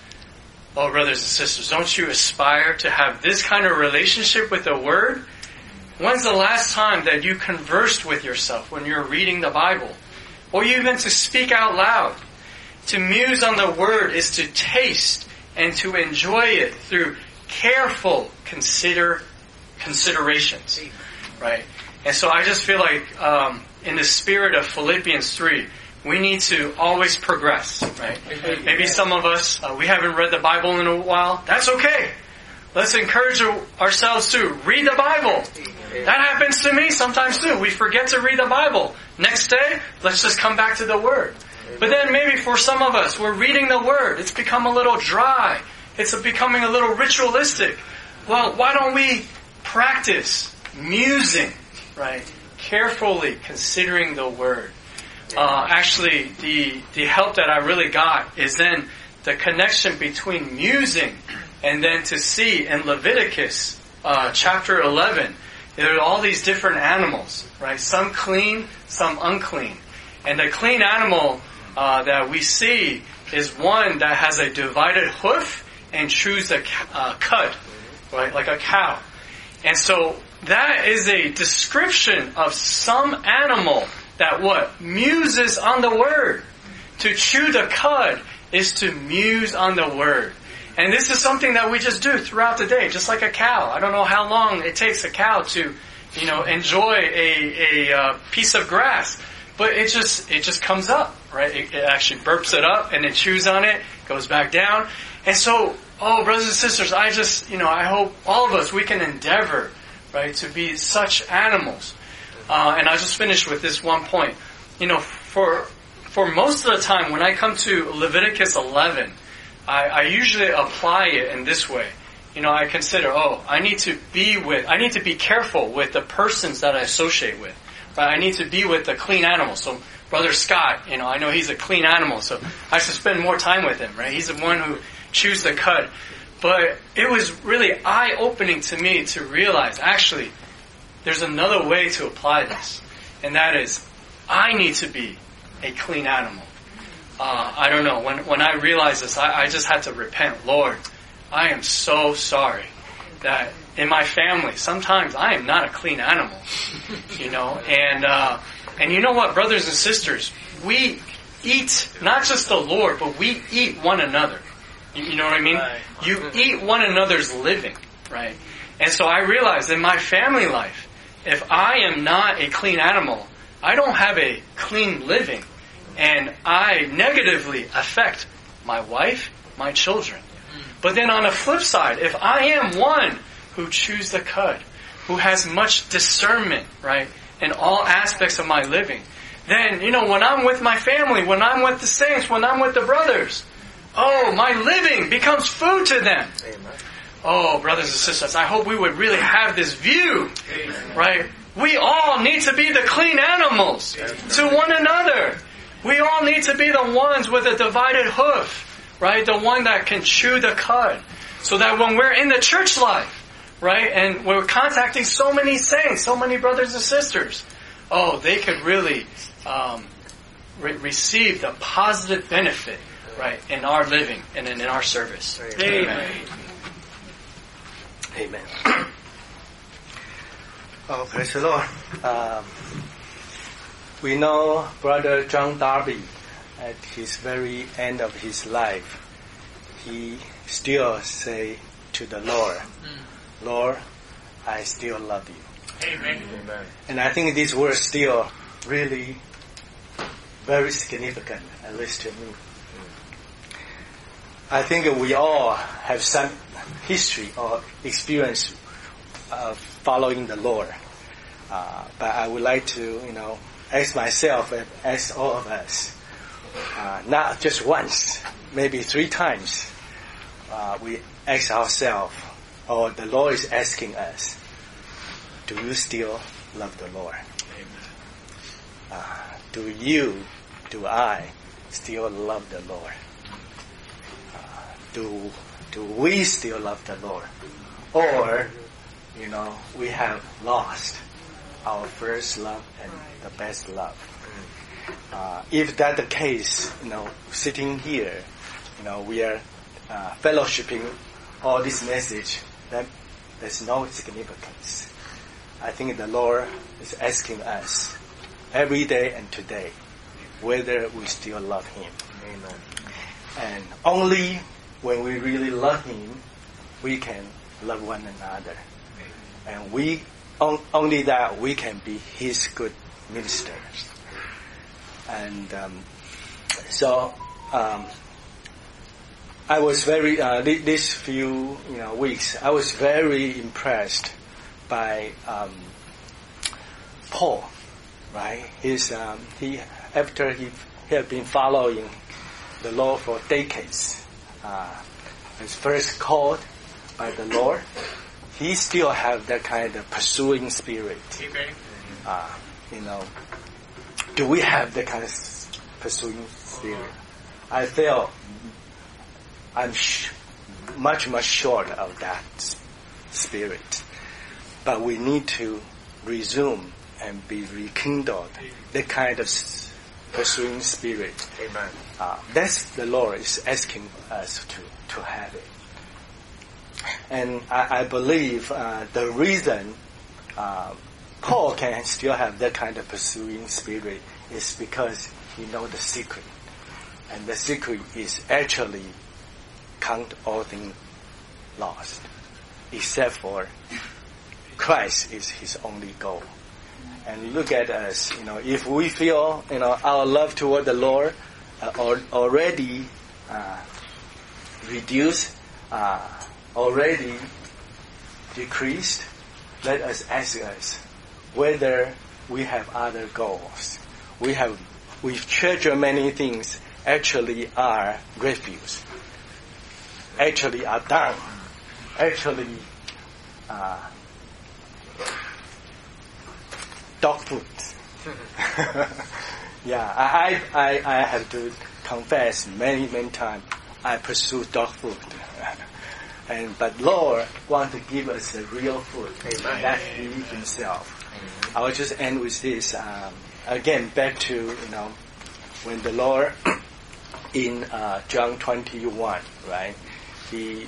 Oh, brothers and sisters, don't you aspire to have this kind of relationship with the Word? When's the last time that you conversed with yourself when you're reading the Bible? Or even to speak out loud? To muse on the Word is to taste and to enjoy it through careful considerations. Right? And so I just feel like in the spirit of Philippians 3, we need to always progress. Right? Maybe some of us, we haven't read the Bible in a while. That's okay. Let's encourage ourselves to read the Bible. That happens to me sometimes too. We forget to read the Bible. Next day, let's just come back to the Word. But then maybe for some of us, we're reading the Word. It's become a little dry. It's becoming a little ritualistic. Well, why don't we practice musing, right? Carefully considering the Word. Actually, the help that I really got is then the connection between musing and then to see in Leviticus chapter 11, there are all these different animals, right? Some clean, some unclean. And the clean animal that we see is one that has a divided hoof and chews a cud, right? Like a cow. And so that is a description of some animal that muses on the Word. To chew the cud is to muse on the Word. And this is something that we just do throughout the day, just like a cow. I don't know how long it takes a cow to, enjoy a piece of grass. But it just comes up, right? It actually burps it up and it chews on it, goes back down. And so, brothers and sisters, I hope all of us, we can endeavor, right, to be such animals. And I'll just finish with this one point. For most of the time, when I come to Leviticus 11, I usually apply it in this way. I consider, I need to be careful with the persons that I associate with. Right? I need to be with the clean animals. So Brother Scott, I know he's a clean animal, so I should spend more time with him, right? He's the one who chews the cud. But it was really eye-opening to me to realize, actually, there's another way to apply this. And that is, I need to be a clean animal. I don't know. When I realized this, I just had to repent. Lord, I am so sorry that in my family, sometimes I am not a clean animal, and you know what, brothers and sisters, we eat not just the Lord, but we eat one another. You know what I mean? Right. You eat one another's living, right? And so I realized in my family life, if I am not a clean animal, I don't have a clean living, and I negatively affect my wife, my children. But then on the flip side, if I am one who chews the cud, who has much discernment, right, in all aspects of my living, then, when I'm with my family, when I'm with the saints, when I'm with the brothers, my living becomes food to them. Amen. Brothers and sisters, I hope we would really have this view, right? We all need to be the clean animals to one another. We all need to be the ones with a divided hoof, right? The one that can chew the cud. So that when we're in the church life, right, and we're contacting so many saints, so many brothers and sisters, they could really receive the positive benefit, right, in our living and in our service. Amen. Amen. Praise the Lord. We know Brother John Darby, at his very end of his life, he still say to the Lord, Lord, I still love you. Amen. Amen. And I think these words still really very significant, at least to me. I think we all have some history or experience of following the Lord. But I would like to, ask myself and ask all of us, not just once, maybe 3 times, we ask ourselves, or the Lord is asking us, do you still love the Lord? Amen. Do I still love the Lord? Do we still love the Lord? Or, we have lost our first love and the best love. If that's the case, sitting here, we are fellowshipping all this message, then there's no significance. I think the Lord is asking us every day and today whether we still love Him. Amen. And only when we really love Him, we can love one another. And only that we can be His good ministers. And so I was very these few weeks, I was very impressed by Paul. Right? He after he had been following the Lord for decades, was first called by the Lord. He still have that kind of pursuing spirit. Do we have that kind of pursuing spirit? I feel I'm much short of that spirit. But we need to resume and be rekindled that kind of pursuing spirit. Amen. That's the Lord is asking us to have it. And I believe the reason Paul can still have that kind of pursuing spirit is because he knows the secret. And the secret is actually count all things lost, except for Christ is his only goal. And look at us, if we feel, our love toward the Lord already reduced, already decreased, let us ask us whether we have other goals. We treasure many things actually are refuse, actually are done, actually dog food. Yeah, I have to confess many times I pursue dog food. But Lord wants to give us the real food. Amen. That He Himself. I will just end with this. Again, back to, when the Lord in John 21, right? He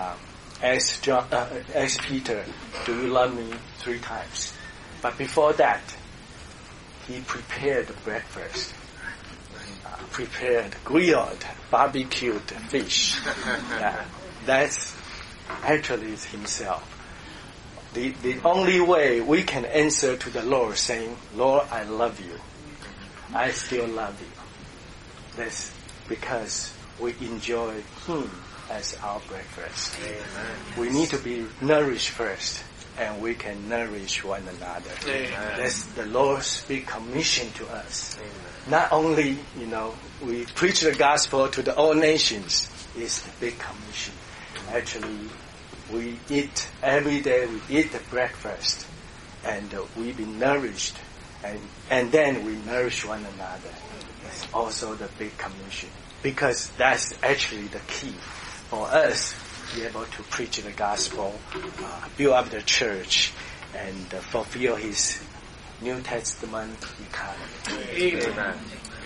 asked Peter, "Do you love me?" 3 times. But before that, He prepared breakfast. Prepared grilled, barbecued fish. That's actually Himself. The only way we can answer to the Lord saying, "Lord, I love you. I still love you." That's because we enjoy Him as our breakfast. Amen. We need to be nourished first, and we can nourish one another. Amen. That's the Lord's big commission to us. Amen. Not only, we preach the gospel to the all nations, it's the big commission. Actually, we eat every day, we eat the breakfast, and we be nourished, and then we nourish one another. That's also the big commission, because that's actually the key for us to be able to preach the gospel, build up the church, and fulfill His New Testament economy. Amen. Amen.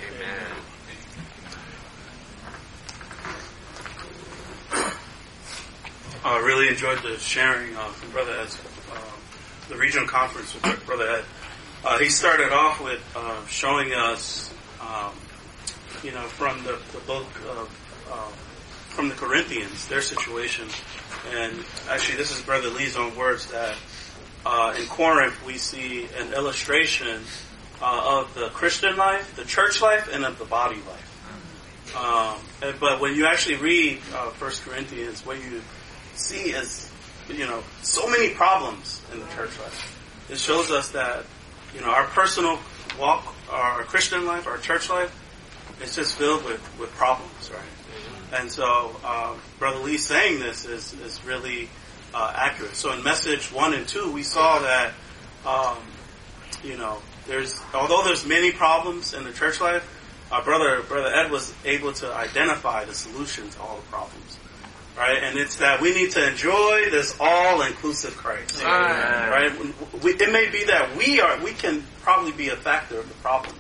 I really enjoyed the sharing from Brother Ed's, the regional conference with Brother Ed. He started off with showing us, from the book of, from the Corinthians, their situation. And actually this is Brother Lee's own words that in Corinth we see an illustration of the Christian life, the church life, and of the body life. But when you actually read 1 Corinthians, what you see is, so many problems in the church life. It shows us that, our personal walk, our Christian life, our church life, is just filled with problems, right? Mm-hmm. And so, Brother Lee saying this is really accurate. So in message 1 and 2, we saw that, although there's many problems in the church life, Brother Ed was able to identify the solution to all the problems. Right? And it's that we need to enjoy this all-inclusive Christ. Right? It may be that we can probably be a factor of the problem.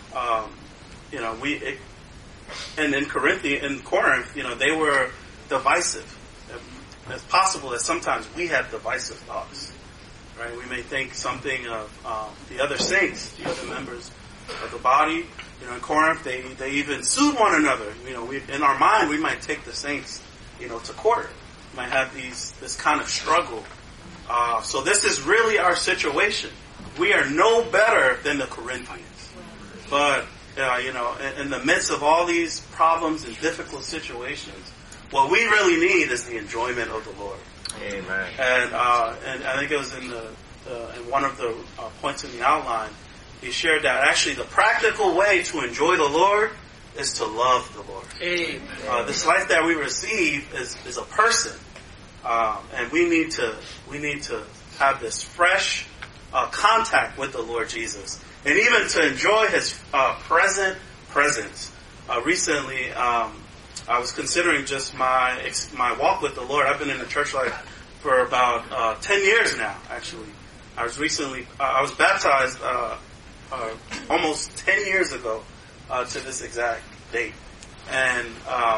And in Corinth, they were divisive. It's possible that sometimes we have divisive thoughts. Right? We may think something of the other saints, the other members of the body. In Corinth, they even sued one another. In our mind, we might take the saints to court. We might have this kind of struggle. So this is really our situation. We are no better than the Corinthians. But, in the midst of all these problems and difficult situations, what we really need is the enjoyment of the Lord. Amen. And I think it was in one of the points in the outline, he shared that actually the practical way to enjoy the Lord is to love the Lord. Amen. This life that we receive is a person, and we need to have this fresh contact with the Lord Jesus, and even to enjoy His present presence. Recently, I was considering just my walk with the Lord. I've been in the church life for about 10 years now. Actually, I was baptized almost 10 years ago. To this exact date, and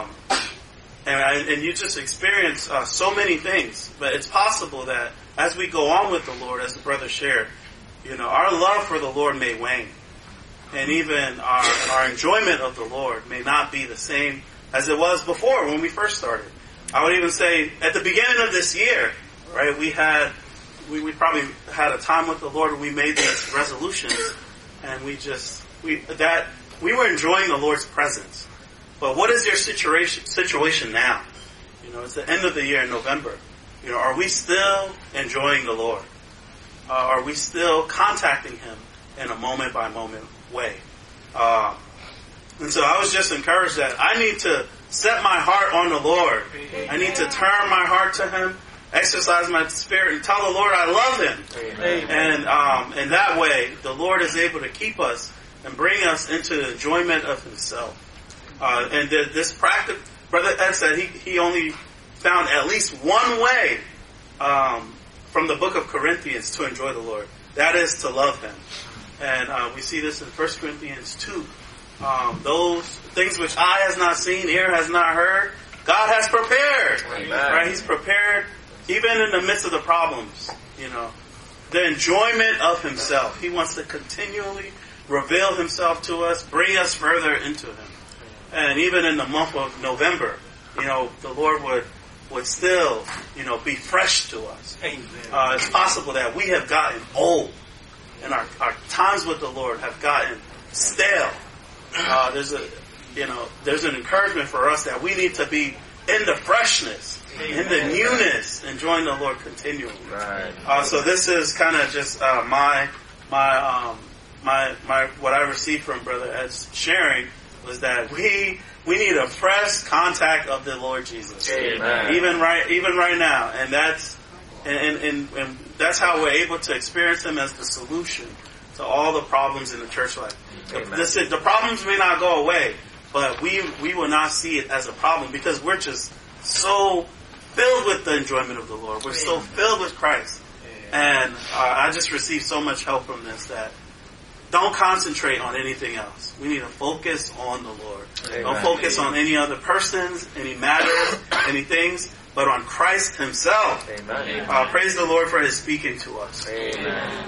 you just experience so many things. But it's possible that as we go on with the Lord, as the brother shared, our love for the Lord may wane, and even our enjoyment of the Lord may not be the same as it was before when we first started. I would even say at the beginning of this year, right, we probably had a time with the Lord when we made these resolutions, and we were enjoying the Lord's presence. But what is your situation now? It's the end of the year in November. Are we still enjoying the Lord? Are we still contacting Him in a moment by moment way? And so I was just encouraged that I need to set my heart on the Lord. I need to turn my heart to Him, exercise my spirit, and tell the Lord I love Him. And in that way, the Lord is able to keep us and bring us into the enjoyment of Himself. And this practice, Brother Ed said he only found at least one way from the book of Corinthians to enjoy the Lord. That is to love Him. And we see this in 1 Corinthians 2. Those things which eye has not seen, ear has not heard, God has prepared. Right? He's prepared even in the midst of the problems. The enjoyment of Himself. He wants to continually reveal Himself to us, bring us further into Him. And even in the month of November, the Lord would still, be fresh to us. It's possible that we have gotten old and our times with the Lord have gotten stale. There's an encouragement for us that we need to be in the freshness, in the newness, enjoying the Lord continually. So this is kind of just my what I received from Brother Ed's sharing was that we need a fresh contact of the Lord Jesus. Amen. Even right now, and that's how we're able to experience Him as the solution to all the problems in the church life. The problems may not go away, but we will not see it as a problem because we're just so filled with the enjoyment of the Lord. We're so filled with Christ. And I just received so much help from this that don't concentrate on anything else. We need to focus on the Lord. Amen. Don't focus on any other persons, any matters, any things, but on Christ Himself. Amen. Praise the Lord for His speaking to us. Amen.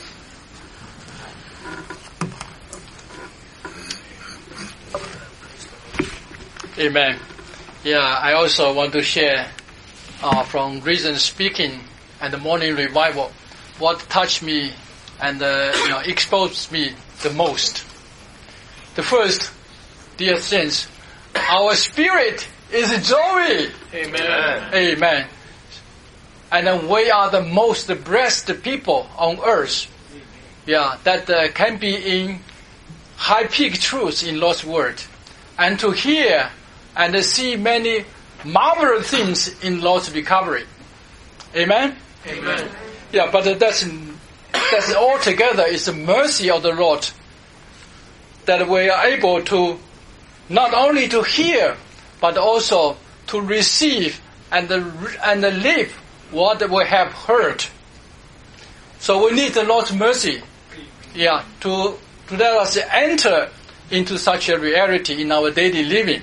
Amen. Yeah, I also want to share from recent speaking and the morning revival what touched me and exposed me the most. The first, dear saints, our spirit is joy. Amen. Amen. And we are the most blessed people on earth. That can be in high peak truth in Lord's word, and to hear and see many marvelous things in Lord's recovery. Amen. Amen. But that's altogether is the mercy of the Lord that we are able to not only to hear but also to receive and live what we have heard. So we need the Lord's mercy, to let us enter into such a reality in our daily living.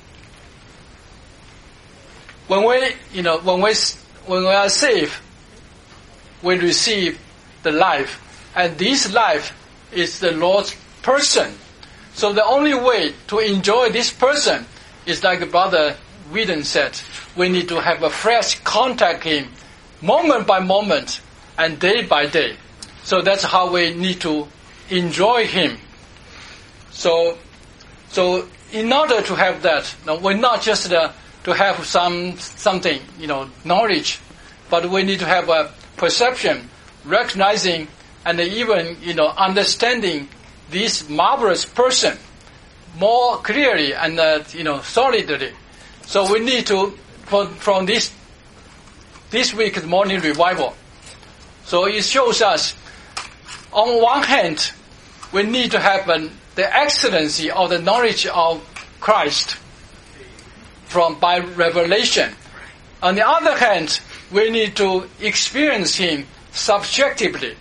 When we are saved, we receive the life, and this life is the Lord's person. So the only way to enjoy this person is like Brother Whedon said, we need to have a fresh contact with Him, moment by moment and day by day. So that's how we need to enjoy Him. So in order to have that, we're not just to have something, knowledge, but we need to have a perception, recognizing, and even, understanding this marvelous person more clearly and, solidly. So we need to, from this week's morning revival. So it shows us, on one hand, we need to have the excellency of the knowledge of Christ by revelation. On the other hand, we need to experience Him subjectively.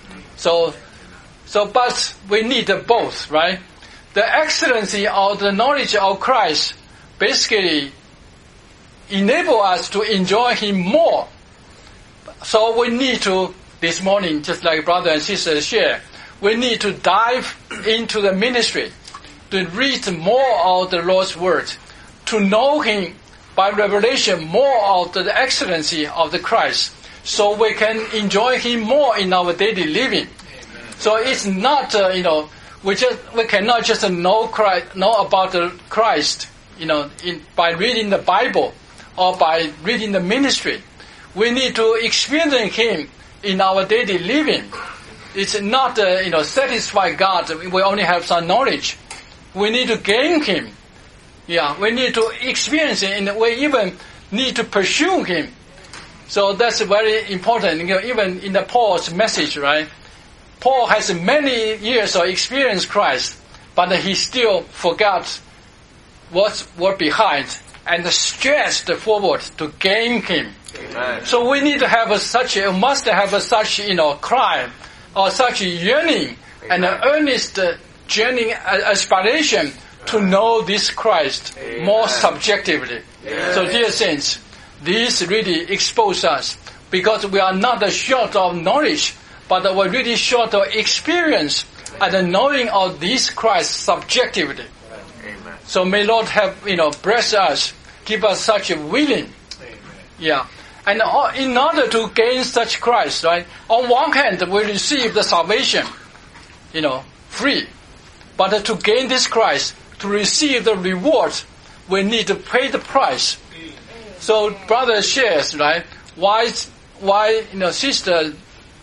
But we need both, right? The excellency of the knowledge of Christ basically enable us to enjoy Him more. So we need to, this morning, just like brother and sister share, we need to dive into the ministry, to read more of the Lord's Word, to know Him by revelation more of the excellency of the Christ, so we can enjoy Him more in our daily living. Amen. So it's not, we cannot just know about the Christ, by reading the Bible or by reading the ministry. We need to experience Him in our daily living. It's not, satisfy God. We only have some knowledge. We need to gain Him. Yeah, we need to experience Him, and we even need to pursue Him. So that's very important. Even in the Paul's message, right? Paul has many years of experience Christ, but he still forgot what's behind and stretched forward to gain Him. Amen. So we need to have must have such, cry or such yearning and an earnest journey, aspiration to know this Christ more subjectively. Amen. So dear saints, this really exposes us because we are not short of knowledge, but we're really short of experience and the knowing of this Christ subjectively. Amen. So may Lord have, bless us, give us such a willing. Amen. Yeah. And in order to gain such Christ, right, on one hand we receive the salvation, free. But to gain this Christ, to receive the reward, we need to pay the price. So brother shares, right, why, sister,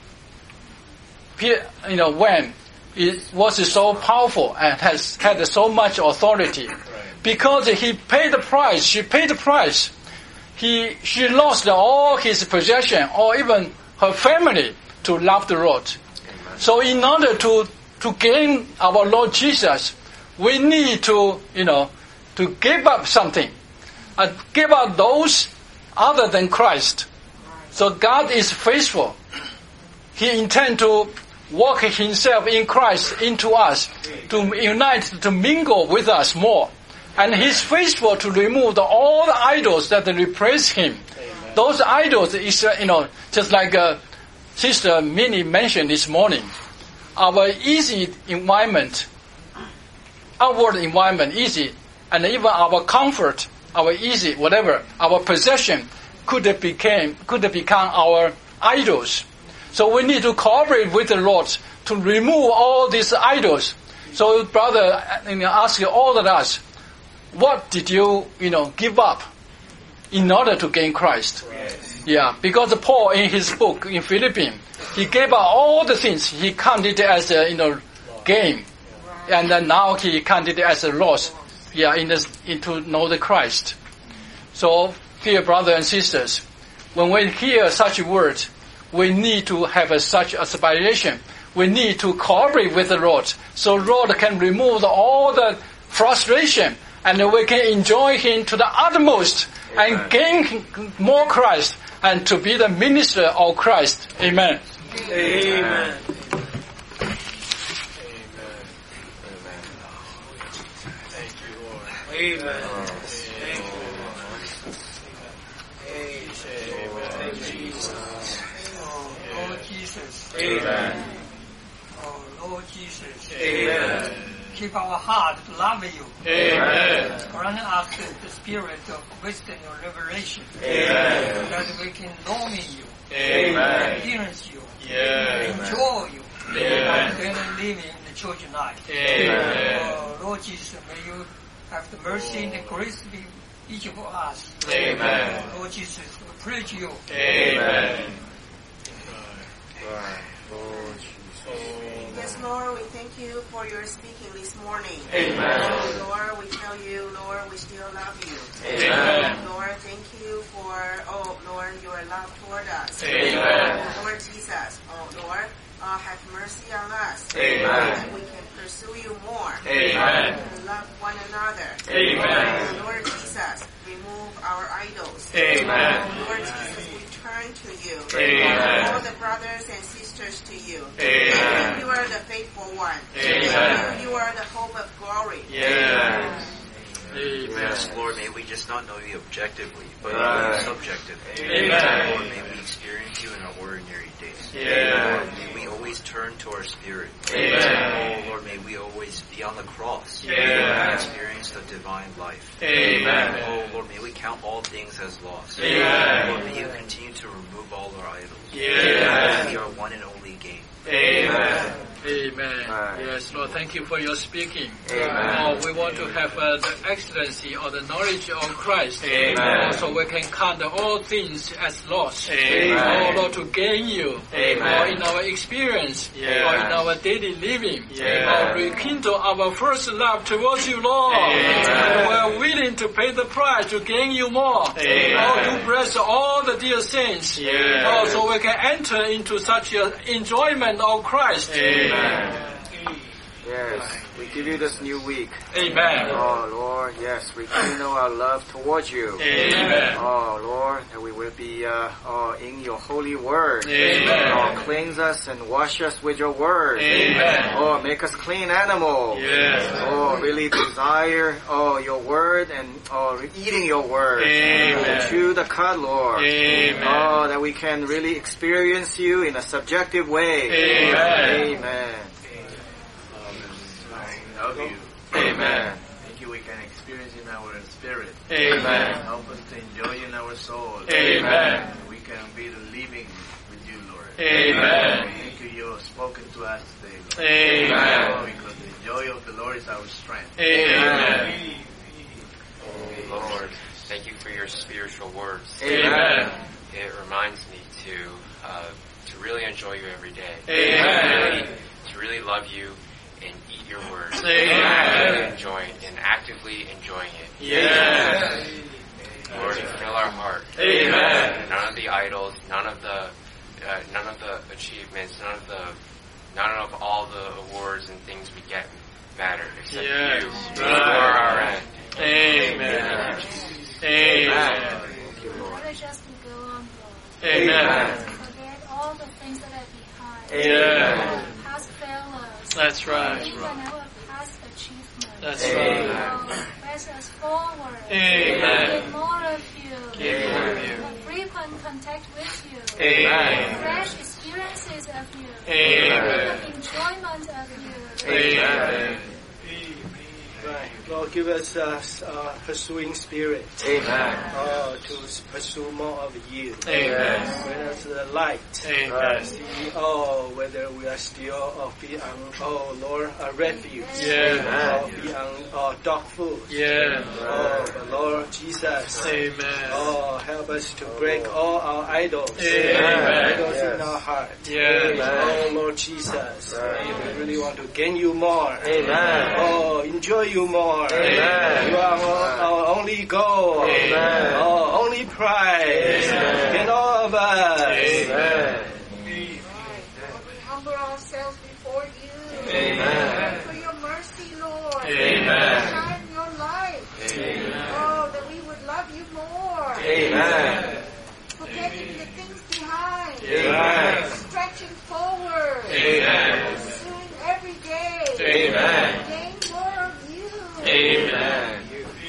when it was so powerful and has had so much authority. Because he paid the price, she paid the price. She lost all his possession or even her family to love the Lord. So in order to gain our Lord Jesus, we need to give up something. Give up those other than Christ. So God is faithful. He intends to work Himself in Christ into us, to unite, to mingle with us more. And He's faithful to remove all the idols that replace Him. Amen. Those idols is, just like Sister Minnie mentioned this morning. Our easy environment, outward environment, easy, and even our comfort, our easy, whatever, our possession could become our idols. So we need to cooperate with the Lord to remove all these idols. So brother, ask all of us, what did you, give up in order to gain Christ? Yes. Yeah, because Paul in his book in Philippians, he gave up all the things. He counted it as a, gain. And then now he counted it as a loss. Yeah, into know the Christ. So, dear brothers and sisters, when we hear such words, we need to have such aspiration. We need to cooperate with the Lord, so Lord can remove all the frustration, and we can enjoy Him to the utmost. Amen. And gain more Christ, and to be the minister of Christ. Amen. Amen. Thank you, Lord. Amen. Thank you, Lord. Amen. Thank you, Jesus. Oh, Lord Jesus. Amen. Oh, Lord Jesus. Amen. Keep our heart to love you. Amen. Grant us the spirit of wisdom and revelation. Amen. That we can know you. Amen. Experience you. Yes. Enjoy you. Amen. And then living in the church life. Amen. Oh, Lord Jesus, may you have the mercy and the grace to be each of us. Amen. Oh, Lord Jesus, we praise you. Amen. Yes, Lord, we thank you for your speaking this morning. Amen. Lord, we tell you, Lord, we still love you. Amen. Lord, thank you for, Lord, your love toward us. Amen. Lord Jesus, Lord, have mercy on us. Amen. That we can pursue you more. Amen. And love one another. Amen. Lord Jesus, remove our idols. Amen. Lord Jesus, we turn to you. Amen. All the brothers and sisters to you. Amen. You are the faithful one. Amen. You are the hope of glory. Yes. Amen. Yes, Lord, may we just not know you objectively, but subjectively. Amen. Lord, may we experience you in our ordinary days. Amen. Lord, may we always turn to our spirit. Amen. Oh, Lord, may we always be on the cross. Amen. And experience the divine life. Amen. Oh, Lord, may we count all things as lost. Amen. Lord, may you continue to remove all our idols. Amen. May our one and only gain. Amen. Amen. Yes, Lord, thank you for your speaking. Amen. We want to have the excellency or the knowledge of Christ. Amen. So we can count all things as lost. Amen. Oh, Lord, to gain you. Amen. Or in our experience. Yes. Or in our daily living. Yes. Or rekindle our first love towards you, Lord. Amen. And we are willing to pay the price to gain you more. Amen. Oh, to bless all the dear saints. Yes. Oh, so we can enter into such an enjoyment of Christ. Amen. Yes, we give you this new week. Amen. Oh Lord, yes, rekindle our love towards you. Amen. Oh Lord, that we will be in your holy word. Amen. Oh, cleanse us and wash us with your word. Amen. Oh, make us clean animals. Yes. Oh, really desire your word and eating your word. Amen. Chew the cud, Lord. Amen. Oh, that we can really experience you in a subjective way. Amen. Amen. I love you. Amen. Thank you we can experience in our spirit. Amen. Help us to enjoy in our soul. Amen. We can be the living with you, Lord. Amen. Thank you, you have spoken to us today, Lord. Amen. Because the joy of the Lord is our strength. Amen. Oh, Lord, thank you for your spiritual words. Amen. It reminds me to really enjoy you every day. Amen. To really love you and eat your word. Amen. And actively enjoying it. Yes. Lord, fill our heart. Amen. None of the idols, none of the achievements, none of all the awards and things we get matter except yes. you. You are our end. Amen. Amen. Let us just go on, Lord. Amen. Forget all the things that are behind. Amen. Our past failures. That's right. Even our past achievements. That's right. Press us forward. Amen. Get more of you. Get more of you. A frequent contact with you. Amen. Fresh experiences of you. Amen. Enjoyment of you. Amen. Right. Lord, give us pursuing spirit. Amen. To pursue more of you. Amen. Bring us the light. Amen. See, whether we are still be on, Lord, a refuge. Yeah. Or be on dog food. Yeah. But Lord Jesus. Amen. Help us to break all our idols. Amen. Idols in our heart. Yes. Lord Jesus. We really want to gain you more. Amen. Enjoy you more. Amen. You are our only goal. Amen. Our only prize. Amen. In all of us. Amen. We humble ourselves before you. Amen. For your mercy, Lord. Amen. Shine your light. Amen. That we would love you more. Amen. Forgetting the things behind. Amen. Stretching forward. Amen. Pursuing every day. Amen. Gain more of you. Amen.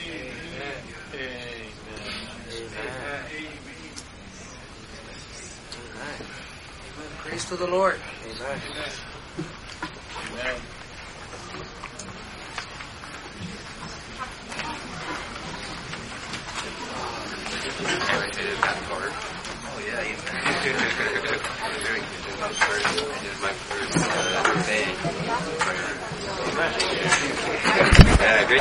Praise to the Lord. Amen. Amen. Oh yeah, very good. My first thing. Yeah, great.